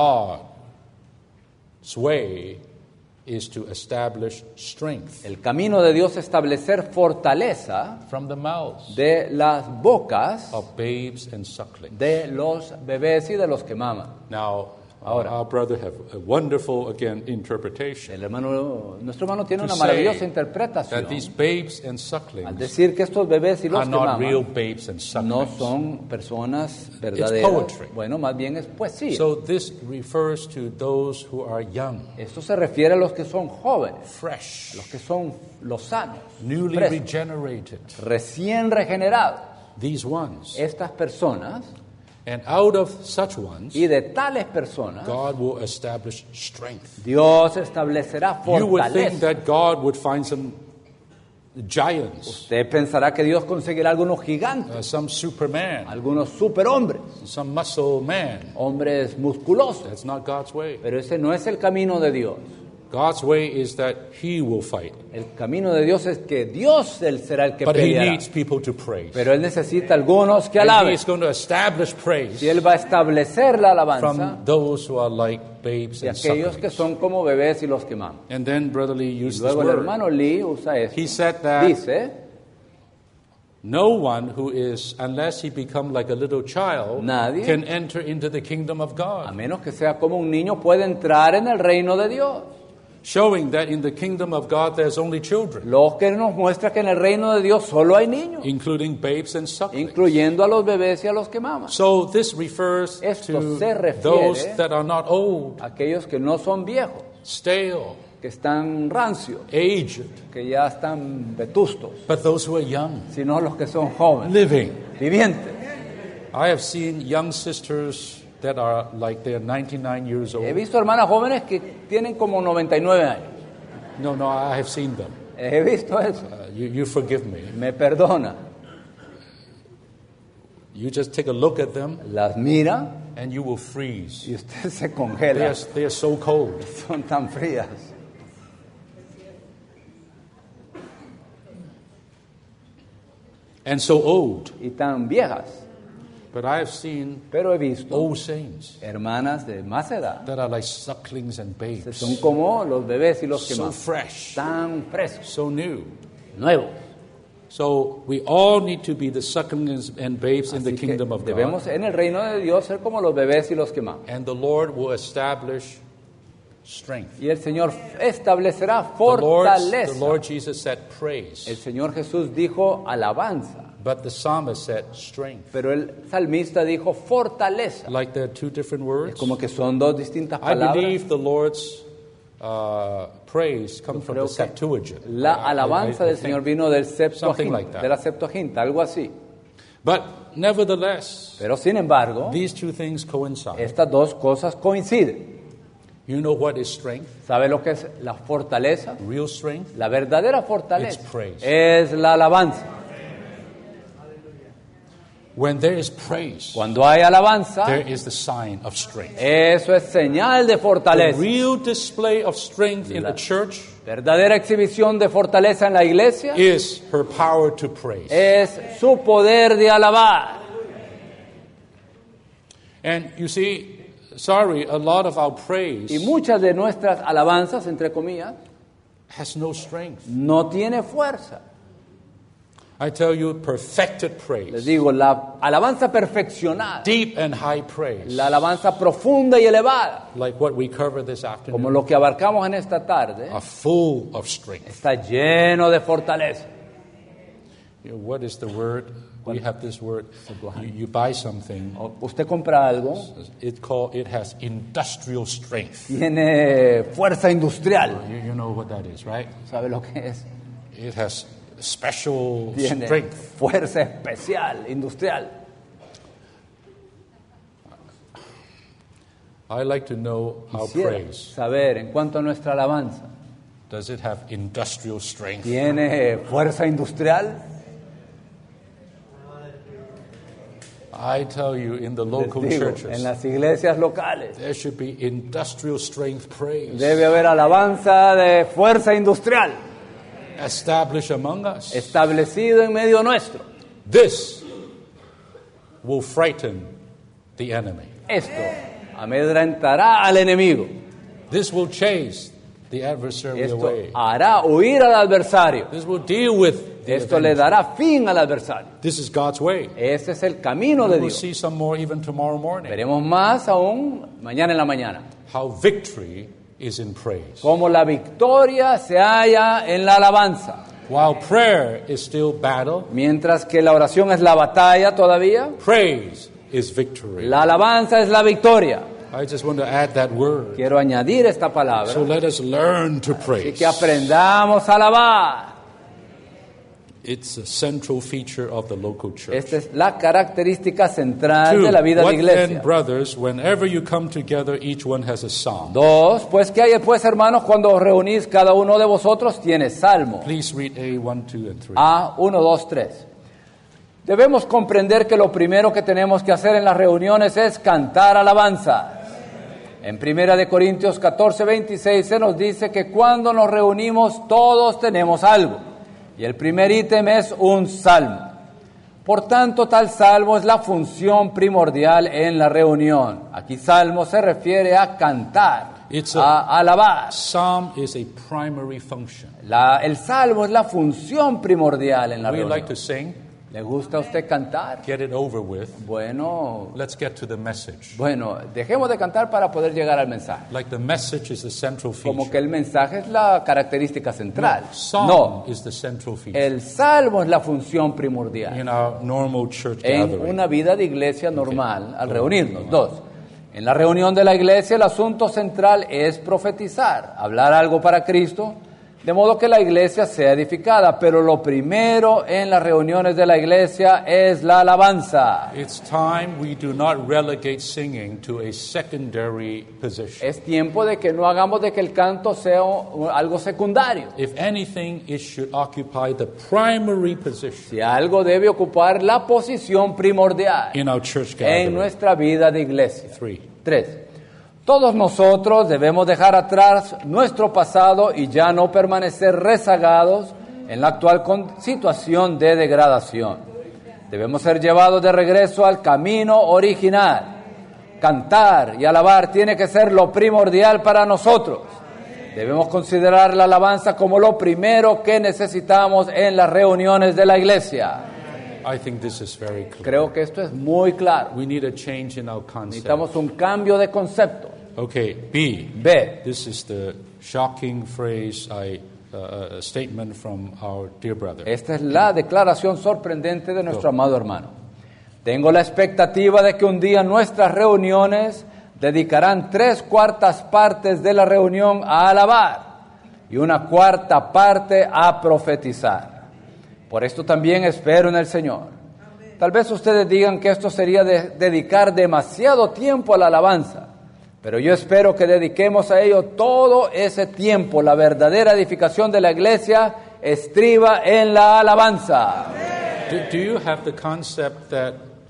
God's way is to establish strength el camino de Dios es establecer fortaleza from the mouths de las bocas of babes and sucklings. de los bebés y de los que maman. Now, Ahora. our brother have a wonderful, again, interpretation El hermano, nuestro hermano tiene to una say maravillosa that interpretación these babes and al sucklings decir que estos bebés y los are que not real maman babes and no sucklings. son personas verdaderas. poetry. Bueno, más bien es poesía. So this refers to those who are young, Esto se refiere a los que son jóvenes, fresh, los que son los sanos, newly frescos, regenerated, recién regenerados. these ones. Estas personas And out of such ones, y de tales personas, God will establish strength. Dios establecerá You would think fortaleza. that God would find some giants, Usted pensará que Dios conseguirá algunos gigantes, uh, some Superman, algunos superhombres, some muscle man. hombres musculosos, That's not God's way. pero ese no es el camino de Dios. God's way is that He will fight. El camino de Dios es que Dios él será el que But He peleará. needs people to praise. Pero Él necesita algunos que And He alaben. is going to establish praise Y Él va a establecer la alabanza from those who are like babes de and aquellos que sucklings. son como bebés y los que maman. And then Brother Lee Y used this luego el word. hermano Lee usa esto. He said that Dice, no one who is, unless he become like a little child, Nadie. can enter into the kingdom of a God. menos que sea como un niño, puede entrar en el reino de Dios. Showing that in the kingdom of God there's only children, Lo que nos muestra que en el reino de Dios solo hay niños, including babes and sucklings. incluyendo a los bebés y a los que maman. So this refers Esto to se refiere those that are not old, Aquellos que no son viejos, stale, que están rancios, aged, que ya están vetustos, but those who are young, sino los que son jóvenes, living. vivientes. I have seen young sisters that are like they're ninety-nine years He old. visto hermanas jóvenes que tienen como noventa y nueve años. No, no, I have seen them. He visto eso. Uh, you, you forgive me. Me perdona. You just take a look at them Las mira and you will freeze. y usted se They congela. are, they are so cold. Son tan frías. And so old. Y tan viejas. But I have seen Pero he visto old saints hermanas de más edad. that are like sucklings and babes. Son como los bebés y los que So más. fresh, Tan frescos. so new. Nuevos. So we all need to be the sucklings and babes in the Así que kingdom of God. debemos en el reino de Dios ser como los bebés y los que más. And the Lord will establish strength. Y el Señor establecerá The Lord, fortaleza. the Lord Jesus said El praise, Señor Jesús dijo alabanza, but the psalmist said strength. pero el salmista dijo fortaleza. Like there are two different words. Como que son dos distintas I palabras. believe the Lord's uh, praise comes from the Creo que Septuagint. la I- I- alabanza I del think. Señor vino del Something like Septuaginta, that. de la Septuaginta, algo así. But nevertheless, Pero sin embargo, these two things coincide. estas dos cosas coinciden. You know what is strength? ¿Sabe lo que es la fortaleza? Real strength? La verdadera fortaleza It's praise. es la alabanza. When there is praise, Cuando hay alabanza, there is the sign of strength. eso es señal de The fortaleza. real display of strength in the church Verdadera exhibición de fortaleza en la iglesia is her power to praise. es su poder de alabar. And you see, sorry, a lot of our praise Y muchas de nuestras alabanzas, entre comillas, has no strength. no tiene fuerza. I tell you, perfected Les praise, digo, la alabanza perfeccionada, deep and high praise, la alabanza profunda y elevada, like what we cover this como afternoon, lo que abarcamos en esta tarde, are full of strength. está lleno de fortaleza. You know, what is the word? We have this word. You, you buy something. O- Usted compra algo, It call it has industrial strength. tiene fuerza industrial. You, you know what that is, right? ¿Sabe lo que es? It has special Tiene strength. fuerza especial, industrial. I like to know how Quisiera praise. saber, en cuanto a nuestra alabanza, Does it have industrial strength? ¿tiene fuerza industrial? I tell you, in the Les local digo, churches, en las iglesias locales there should be industrial strength praise debe haber alabanza de fuerza industrial established among us. establecido en medio nuestro. This will frighten the enemy. Esto amedrentará al enemigo. This will chase the adversary Esto away. hará huir al adversario. This will deal with the Esto le avenger. dará fin al adversario. This is God's way. Ese es el camino de We'll Dios. see some more even tomorrow morning. Veremos más aún mañana en la mañana. How victory is in praise. Cómo la victoria se halla en la alabanza. While prayer is still battle, Mientras que la oración es la batalla todavía, praise is victory. la alabanza es la victoria. I just want to add that word. Quiero añadir esta palabra. So let us learn to Y praise. que aprendamos a alabar. It's a central feature of the local church. Esta es la característica central Two, de la vida de what la then, iglesia. brothers, whenever you come together, each one has a psalm. Dos, pues que hay pues hermanos cuando os reunís cada uno de vosotros tiene salmo. Please read A one, two, and three. A uno, dos, tres. Debemos comprender que lo primero que tenemos que hacer en las reuniones es cantar alabanza. En Primera de Corintios catorce, veintiséis se nos dice que cuando nos reunimos todos tenemos algo. Y el primer ítem es un salmo. Por tanto, tal salmo es la función primordial en la reunión. Aquí salmo se refiere a cantar, It's a, a- alabar. Psalm is a primary function. La- el salmo es la función primordial en la We reunión. like to sing, ¿Le gusta a usted cantar? get it over with. Bueno, Let's get to the message. bueno, dejemos de cantar para poder llegar al mensaje. Like the message is the central Como que feature. el mensaje es la característica central. Psalm No, is the central feature el salmo es la función primordial in our normal church en gathering. una vida de iglesia normal al reunirnos. Dos, en la reunión de la iglesia el asunto central es profetizar, hablar algo para Cristo, de modo que la iglesia sea edificada. Pero lo primero en las reuniones de la iglesia es la alabanza. It's time we do not relegate singing to a secondary position. Es tiempo de que no hagamos de que el canto sea algo secundario. If anything, it should occupy the primary position Si algo debe ocupar la posición primordial in our church en gathering. nuestra vida de iglesia. Three. Tres. Todos nosotros debemos dejar atrás nuestro pasado y ya no permanecer rezagados en la actual con- situación de degradación. Debemos ser llevados de regreso al camino original. Cantar y alabar tiene que ser lo primordial para nosotros. Debemos considerar la alabanza como lo primero que necesitamos en las reuniones de la iglesia. I think this is very clear. Creo que esto es muy claro. We need a change in our concept. Necesitamos un cambio de concepto. Okay, B. B. This is the shocking phrase, I, uh, a statement from our dear brother. Esta es la declaración sorprendente de nuestro amado hermano. Tengo la expectativa de que un día nuestras reuniones dedicarán tres cuartas partes de la reunión a alabar y una cuarta parte a profetizar. Por esto también espero en el Señor. Tal vez ustedes digan que esto sería de dedicar demasiado tiempo a la alabanza, pero yo espero que dediquemos a ello todo ese tiempo. La verdadera edificación de la iglesia estriba en la alabanza. Do, do you have the concept that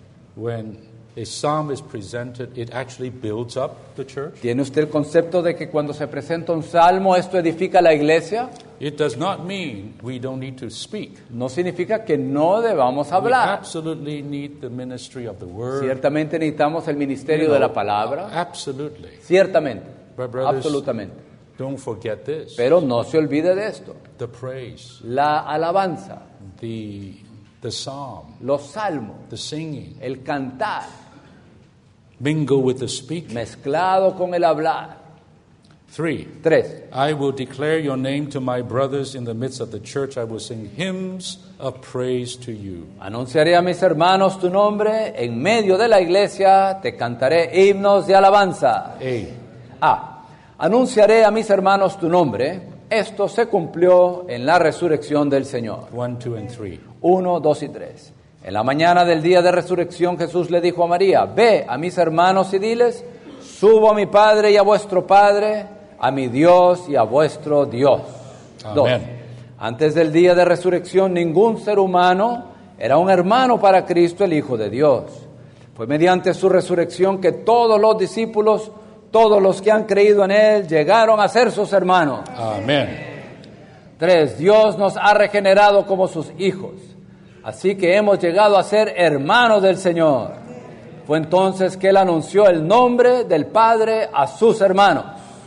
when a psalm is presented, it actually builds up the church? ¿Tiene usted el concepto de que cuando se presenta un salmo, esto edifica la iglesia? It does not mean we don't need to speak. No significa que no debamos We hablar. absolutely need the ministry of the word. Ciertamente necesitamos el ministerio You know, de la palabra. Absolutely. Ciertamente. But brothers, Absolutamente. don't forget this. Pero no se olvide de esto. The praise, La alabanza, the, the psalm, los salmos, the singing, el cantar, mingle with the speaking. mezclado con el hablar. Three, Tres. I will declare your name to my brothers in the midst of the church. I will sing hymns of praise to you. Anunciaré a mis hermanos tu nombre, en medio de la iglesia te cantaré himnos de alabanza. A. A. Anunciaré a mis hermanos tu nombre. Esto se cumplió en la resurrección del Señor. One, two, and three. Uno, dos y tres. En la mañana del día de resurrección Jesús le dijo a María, ve a mis hermanos y diles, subo a mi Padre y a vuestro Padre, a mi Dios y a vuestro Dios. Dos. Amén. Antes del día de resurrección ningún ser humano era un hermano para Cristo, el Hijo de Dios. Fue mediante su resurrección que todos los discípulos, todos los que han creído en Él, llegaron a ser sus hermanos. Amen. Tres, Dios nos ha regenerado como sus hijos, así que hemos llegado a ser hermanos del Señor. Fue entonces que Él anunció el nombre del Padre a sus hermanos.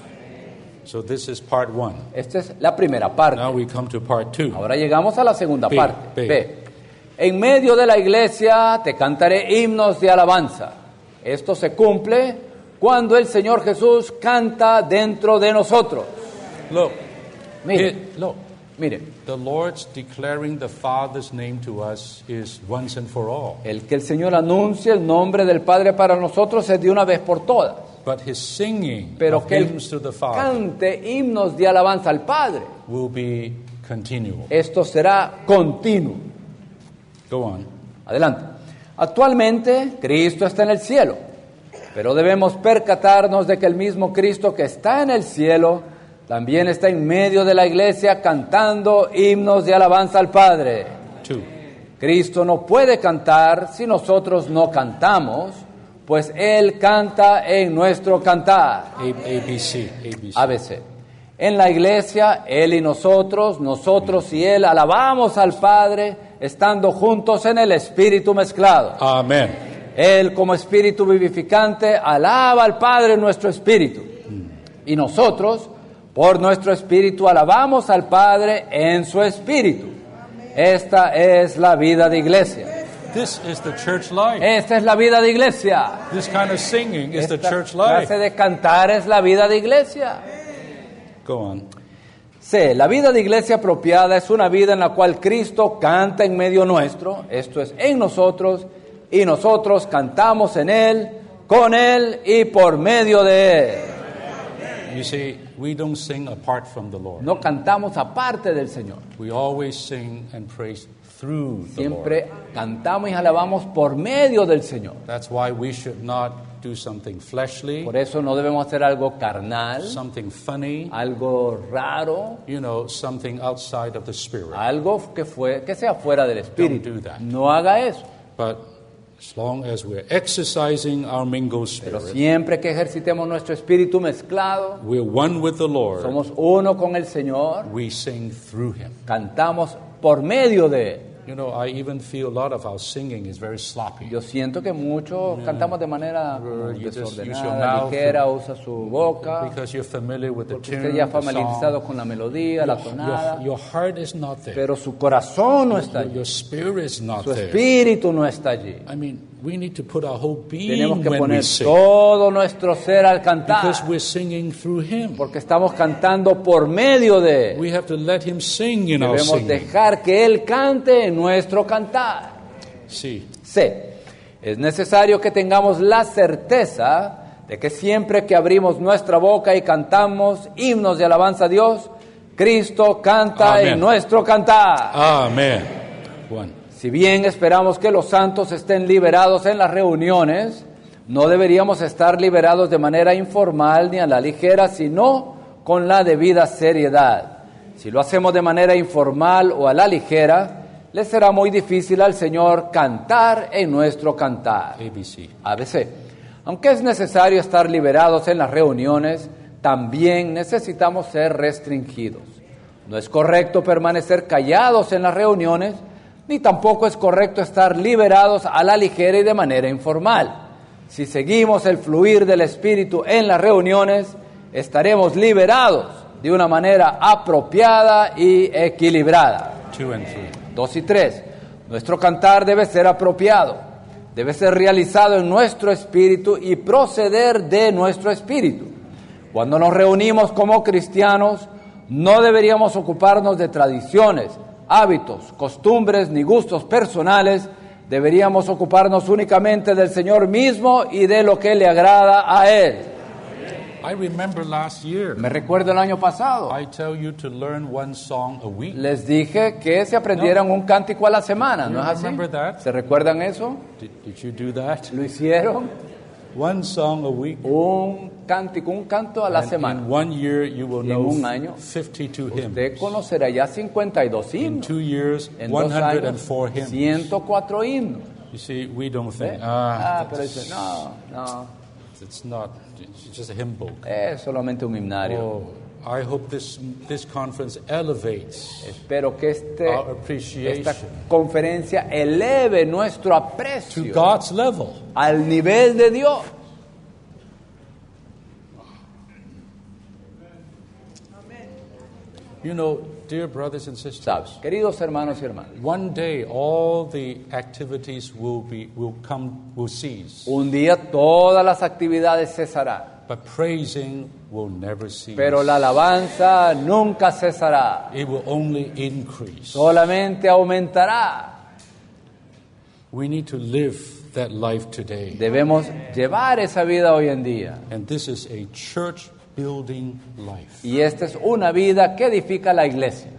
So this is part one. Esta es la primera parte. Now we come to part two. Ahora llegamos a la segunda B, parte. B. B. En medio de la iglesia te cantaré himnos de alabanza. Esto se cumple cuando el Señor Jesús canta dentro de nosotros. Look, Mire, it- look. mire, The Lord's declaring the Father's name to us is once and for all. el que el Señor anuncie el nombre del Padre para nosotros es de una vez por todas. But his singing Pero of que Él hymns to the Father cante himnos de alabanza al Padre, will be continual. esto será continuo. Go on. Adelante. Actualmente Cristo está en el cielo, pero debemos percatarnos de que el mismo Cristo que está en el cielo también está en medio de la iglesia cantando himnos de alabanza al Padre. Two. Cristo no puede cantar si nosotros no cantamos, pues Él canta en nuestro cantar. A, A B C. A B C. A B C. En la iglesia, Él y nosotros, nosotros y Él, alabamos al Padre, estando juntos en el Espíritu mezclado. Amen. Él, como Espíritu vivificante, alaba al Padre en nuestro Espíritu. Y nosotros, por nuestro Espíritu, alabamos al Padre en su Espíritu. Esta es la vida de iglesia. This is the church life. Esta es la vida de iglesia. This kind of singing is the Esta church clase life. de cantar es la vida de iglesia. Go on. C. La vida de iglesia apropiada es una vida en la cual Cristo canta en medio nuestro, esto es, en nosotros, y nosotros cantamos en Él, con Él y por medio de Él. You see, we don't sing apart from the Lord. No cantamos aparte del Señor. We always sing and praise through the Siempre Lord. cantamos y alabamos por medio del Señor. That's why we should not do something fleshly, Por eso no debemos hacer algo carnal, something funny, algo raro, you know, something outside of the Spirit. algo que, fue, que sea fuera del Espíritu. Don't do that. No haga eso. But as long as we're exercising our mingo Pero spirit, siempre que ejercitemos nuestro espíritu mezclado, we're one with the Lord, somos uno con el Señor, we sing through Him. cantamos por medio de Él. You know, I even feel a lot of our singing is very sloppy. Yo siento que muchos cantamos de manera como You just use your desordenada, mouth ligera, usa su boca, Because you're familiar with the porque tune, usted ya the familiarizado song. con la melodía, la tonada, Your, your heart is not there. pero su corazón no está Your, allí, your spirit is not su there. espíritu no está allí. I mean, we need to put our whole being Tenemos que when we poner sing. todo nuestro ser al cantar, Because we're singing through Him. porque estamos cantando por medio de Él. We have to let Him sing in our Debemos singing. dejar que Él cante en nuestro cantar. See, C. Es necesario que tengamos la certeza de que siempre que abrimos nuestra boca y cantamos himnos de alabanza a Dios, Cristo canta Amén. en nuestro cantar. Amen. One. Si bien esperamos que los santos estén liberados en las reuniones, no deberíamos estar liberados de manera informal ni a la ligera, sino con la debida seriedad. Si lo hacemos de manera informal o a la ligera, le será muy difícil al Señor cantar en nuestro cantar. A B C. A B C. Aunque es necesario estar liberados en las reuniones, también necesitamos ser restringidos. No es correcto permanecer callados en las reuniones, ni tampoco es correcto estar liberados a la ligera y de manera informal. Si seguimos el fluir del Espíritu en las reuniones, estaremos liberados de una manera apropiada y equilibrada. Two and three. Dos y tres. Nuestro cantar debe ser apropiado, debe ser realizado en nuestro espíritu y proceder de nuestro espíritu. Cuando nos reunimos como cristianos, no deberíamos ocuparnos de tradiciones, hábitos, costumbres ni gustos personales. Deberíamos ocuparnos únicamente del Señor mismo y de lo que le agrada a Él. I remember last year, Me recuerdo el año pasado, I tell you to learn one song a week. les dije que se aprendieran un cántico a la semana, ¿no es así? Remember that? ¿Se recuerdan eso? Did, did you do that? ¿Lo hicieron? One song a week. Un cántico, un canto a la And semana. in one year you will Y en know un año, fifty-two Usted hymns. conocerá ya cincuenta y dos In himnos. two years, En dos one hundred años, four hymns. ciento cuatro himnos. You see, we don't ¿Ve? think, ah, Ah, pero that's- dice, no, no, it's not, it's just a hymn book. es solamente un himnario. Oh, I hope this, this conference elevates Espero que este, our appreciation esta conferencia eleve nuestro to aprecio God's level. al nivel de Dios. You know, dear brothers and sisters, ¿Sabes? Queridos hermanos y hermanas, one day all the activities will be will come will cease, un día todas las actividades cesarán, but praising will never cease. pero la alabanza nunca cesará, It will only increase. solamente aumentará. We need to live that life today. Debemos llevar esa vida hoy en día. And this is a church building life. Y esta es una vida que edifica la iglesia.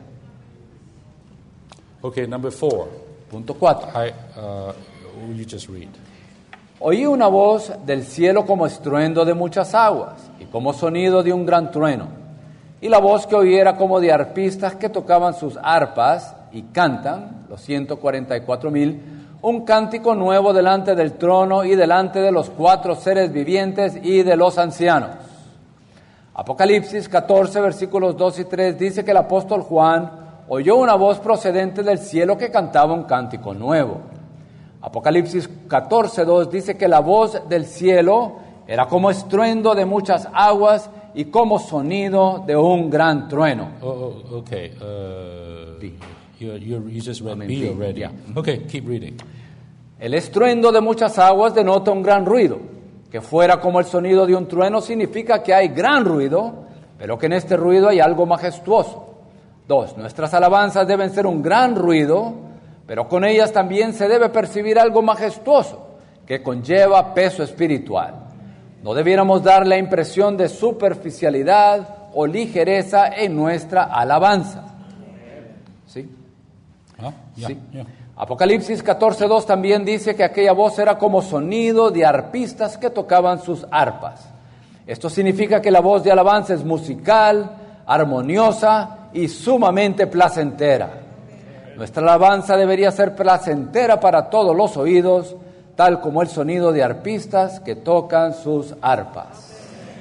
Okay, number four. Punto cuatro. I uh, will you just read? Oí una voz del cielo como estruendo de muchas aguas y como sonido de un gran trueno. Y la voz que oí era como de arpistas que tocaban sus arpas y cantan, los ciento cuarenta y cuatro mil, un cántico nuevo delante del trono y delante de los cuatro seres vivientes y de los ancianos. Apocalipsis catorce, versículos dos y tres dice que el apóstol Juan oyó una voz procedente del cielo que cantaba un cántico nuevo. Apocalipsis catorce, dos dice que la voz del cielo era como estruendo de muchas aguas y como sonido de un gran trueno. Oh, oh okay. Uh, B. You, you, you just read I mean, B B, already. yeah. Okay, keep reading. El estruendo de muchas aguas denota un gran ruido. Que fuera como el sonido de un trueno significa que hay gran ruido, pero que en este ruido hay algo majestuoso. Dos, nuestras alabanzas deben ser un gran ruido, pero con ellas también se debe percibir algo majestuoso, que conlleva peso espiritual. No debiéramos dar la impresión de superficialidad o ligereza en nuestra alabanza. ¿Sí? Huh? Yeah, Sí. yeah. Apocalipsis catorce dos también dice que aquella voz era como sonido de arpistas que tocaban sus arpas. Esto significa que la voz de alabanza es musical, armoniosa y sumamente placentera. Nuestra alabanza debería ser placentera para todos los oídos, tal como el sonido de arpistas que tocan sus arpas.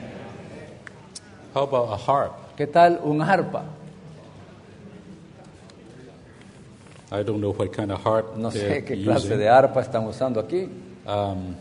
How about a harp? ¿Qué tal un arpa? I don't know what kind of harp No they're sé qué clase using. de arpa están usando aquí. Um,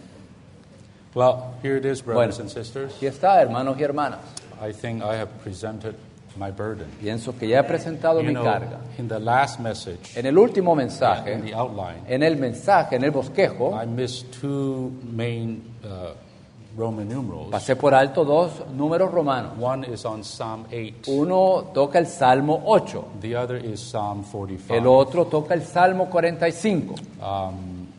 well, here it is, brothers Bueno, and sisters. aquí está, hermanos y hermanas. I think I have presented my burden. Pienso que ya he presentado You mi know, carga. in the last message, En el último in mensaje, the outline, en el mensaje, en el bosquejo, I missed two main uh, Roman numerals. pasé por alto dos números romanos. One is on Psalm eight. Uno toca el Salmo ocho, The other is Psalm forty-five. el otro toca el Salmo cuarenta y cinco. Um,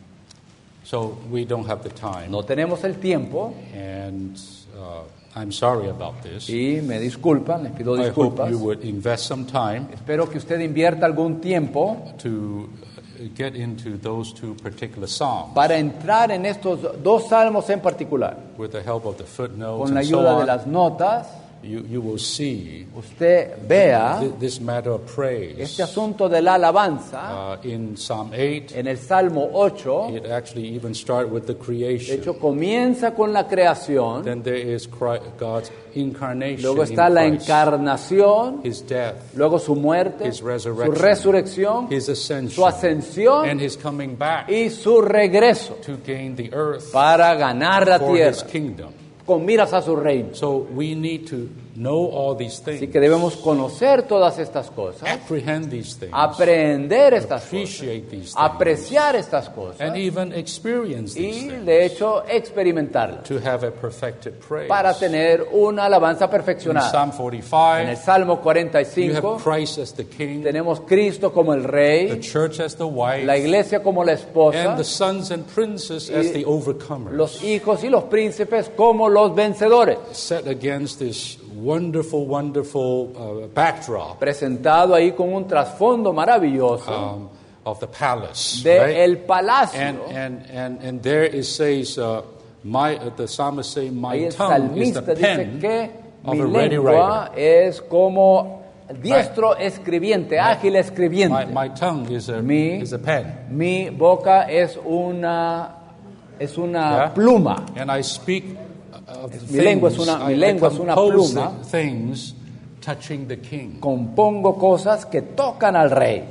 so we don't have the time. No tenemos el tiempo And uh, I'm sorry about this. y me disculpan, les pido I hope disculpas. you would invest some time Espero que usted invierta algún tiempo to get into those two particular psalms para entrar en estos dos salmos en particular. with the help of the footnotes Con la and so ayuda de on. las notas, You, you will see usted vea thi- this matter of praise. este asunto de la alabanza. Uh, in Psalm eight, En el Salmo ocho, it actually even starts with the de creation. hecho, comienza con la creación, Then there is Christ, God's incarnation, luego está la in Christ, encarnación, His death, luego su muerte, His su resurrection, resurrección, His su ascension, ascensión and His coming back y su regreso to gain the earth para ganar la for His tierra kingdom. con miras a su reino. So we need to know all these Así things, que debemos conocer todas estas cosas, apprehend these things, aprender estas cosas, appreciate these things, apreciar estas cosas and even experience these y things de hecho experimentarlas to have a perfected praise. para tener una alabanza In perfeccionada. Psalm En el forty-five, Salmo cuarenta y you have cinco Christ as the king, tenemos Cristo como el the rey, church as the wife, la iglesia como la esposa, and the sons and princes as the overcomers, los hijos y los príncipes como los vencedores, set against this wonderful, wonderful uh, backdrop presentado ahí con un trasfondo maravilloso um, of the palace. de right? el palacio. And, and, and, and there it says, uh, my, uh, the psalmist say, Ahí my el tongue is the salmista dice pen que of mi a ready lengua writer. es como diestro escribiente, ágil My, escribiente. my tongue is a, Mi- is a pen. Mi boca es una es una Yeah? pluma. And I speak of Mi lengua es things, una- I- mi I lengua es una compose pluma. the things touching the king. Compongo cosas que tocan al rey.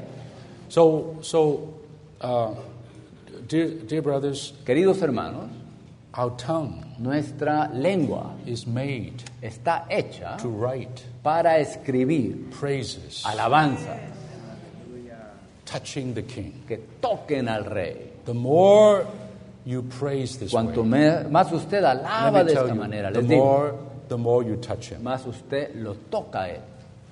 So, so uh, dear, dear brothers, Queridos hermanos, our tongue nuestra lengua is made está hecha to write para escribir praises alabanzas touching the king. que toquen al rey. The more you praise this Cuanto way, me- más usted let alaba me de tell esta you, manera, the les digo, more, the more you touch him. más usted lo toca a él.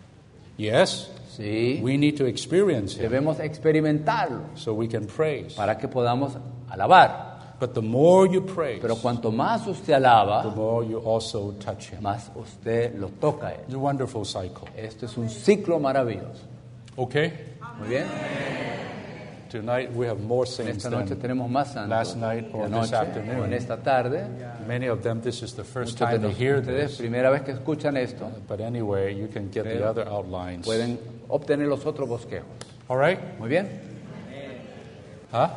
Yes, Sí, we need to experience him debemos experimentarlo so we can praise. para que podamos alabar. But the more you praise, Pero cuanto más usted the alaba, more you also touch him. más usted lo toca a él. It's a wonderful cycle. Esto es un ciclo maravilloso. Okay? Muy bien. Tonight we have more En saints esta noche than tenemos más santos. last night que or this anoche, afternoon. o en esta tarde. many of them. This is the first Muchos de time they los- hear ustedes, this. primera vez que escuchan esto, But anyway, you can get the Pero other outlines. pueden obtener los otros bosquejos. All right? Muy bien. Huh?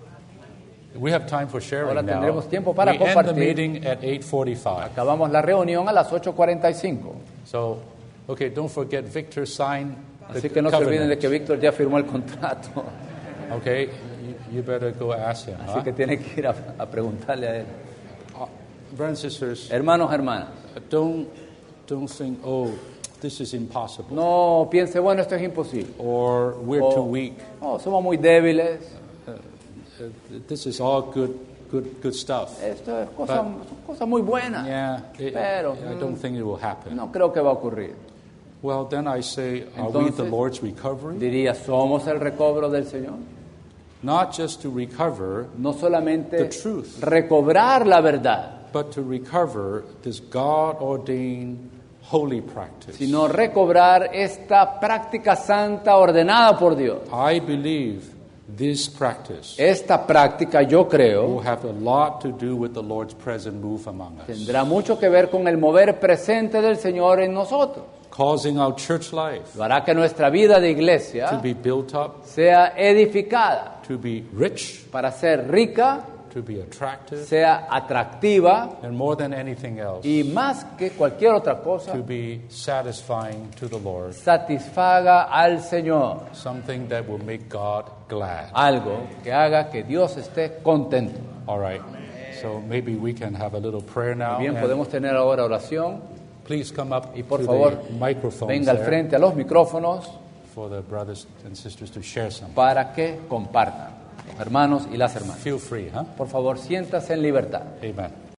We have time for sharing Ahora now. tendremos tiempo para we end the compartir. meeting at eight forty-five. Acabamos la reunión a las ocho cuarenta y cinco. So, okay, don't forget Victor signed the Así que no se olviden de covenant. que Víctor ya firmó el contrato. Okay, you, you better go ask him. Así Huh? que tiene que ir a, a preguntarle a él. Uh, brothers and sisters, Hermanos, hermanas, don't don't think, oh, this is impossible, no piense, bueno, esto es imposible. or we're O, too weak. "No, somos muy débiles. Uh, this is all good, good, good stuff. Esto es cosa, son cosas muy buenas. Yeah, it- Pero, I don't think it will happen. No creo que va a ocurrir. Well, then I say, are we the Entonces, Lord's recovery? Diría, somos el recobro del Señor. Not just to recover No solamente the truth. recobrar la verdad, but to recover this God-ordained holy practice. sino recobrar esta práctica santa ordenada por Dios. I believe this practice Esta práctica, yo will creo, have a lot to do with the Lord's present move among us, tendrá mucho que ver con el mover presente del Señor en nosotros. causing our church life Lo hará que nuestra vida de to iglesia be built up, sea edificada to be rich, para ser rica, to be attractive, sea atractiva and more than anything else, y más que cualquier otra cosa, to be satisfying to the Lord, satisfaga al Señor. something that will make God glad. Algo que haga que Dios esté contento. All right. So maybe we can have a little prayer now. Bien, and podemos tener ahora oración please come up y por to favor the microphones venga al there frente a los micrófonos for the brothers and sisters to share some. para que compartan, los hermanos y las hermanas. Feel free, huh? Por favor, siéntase en libertad. Amen.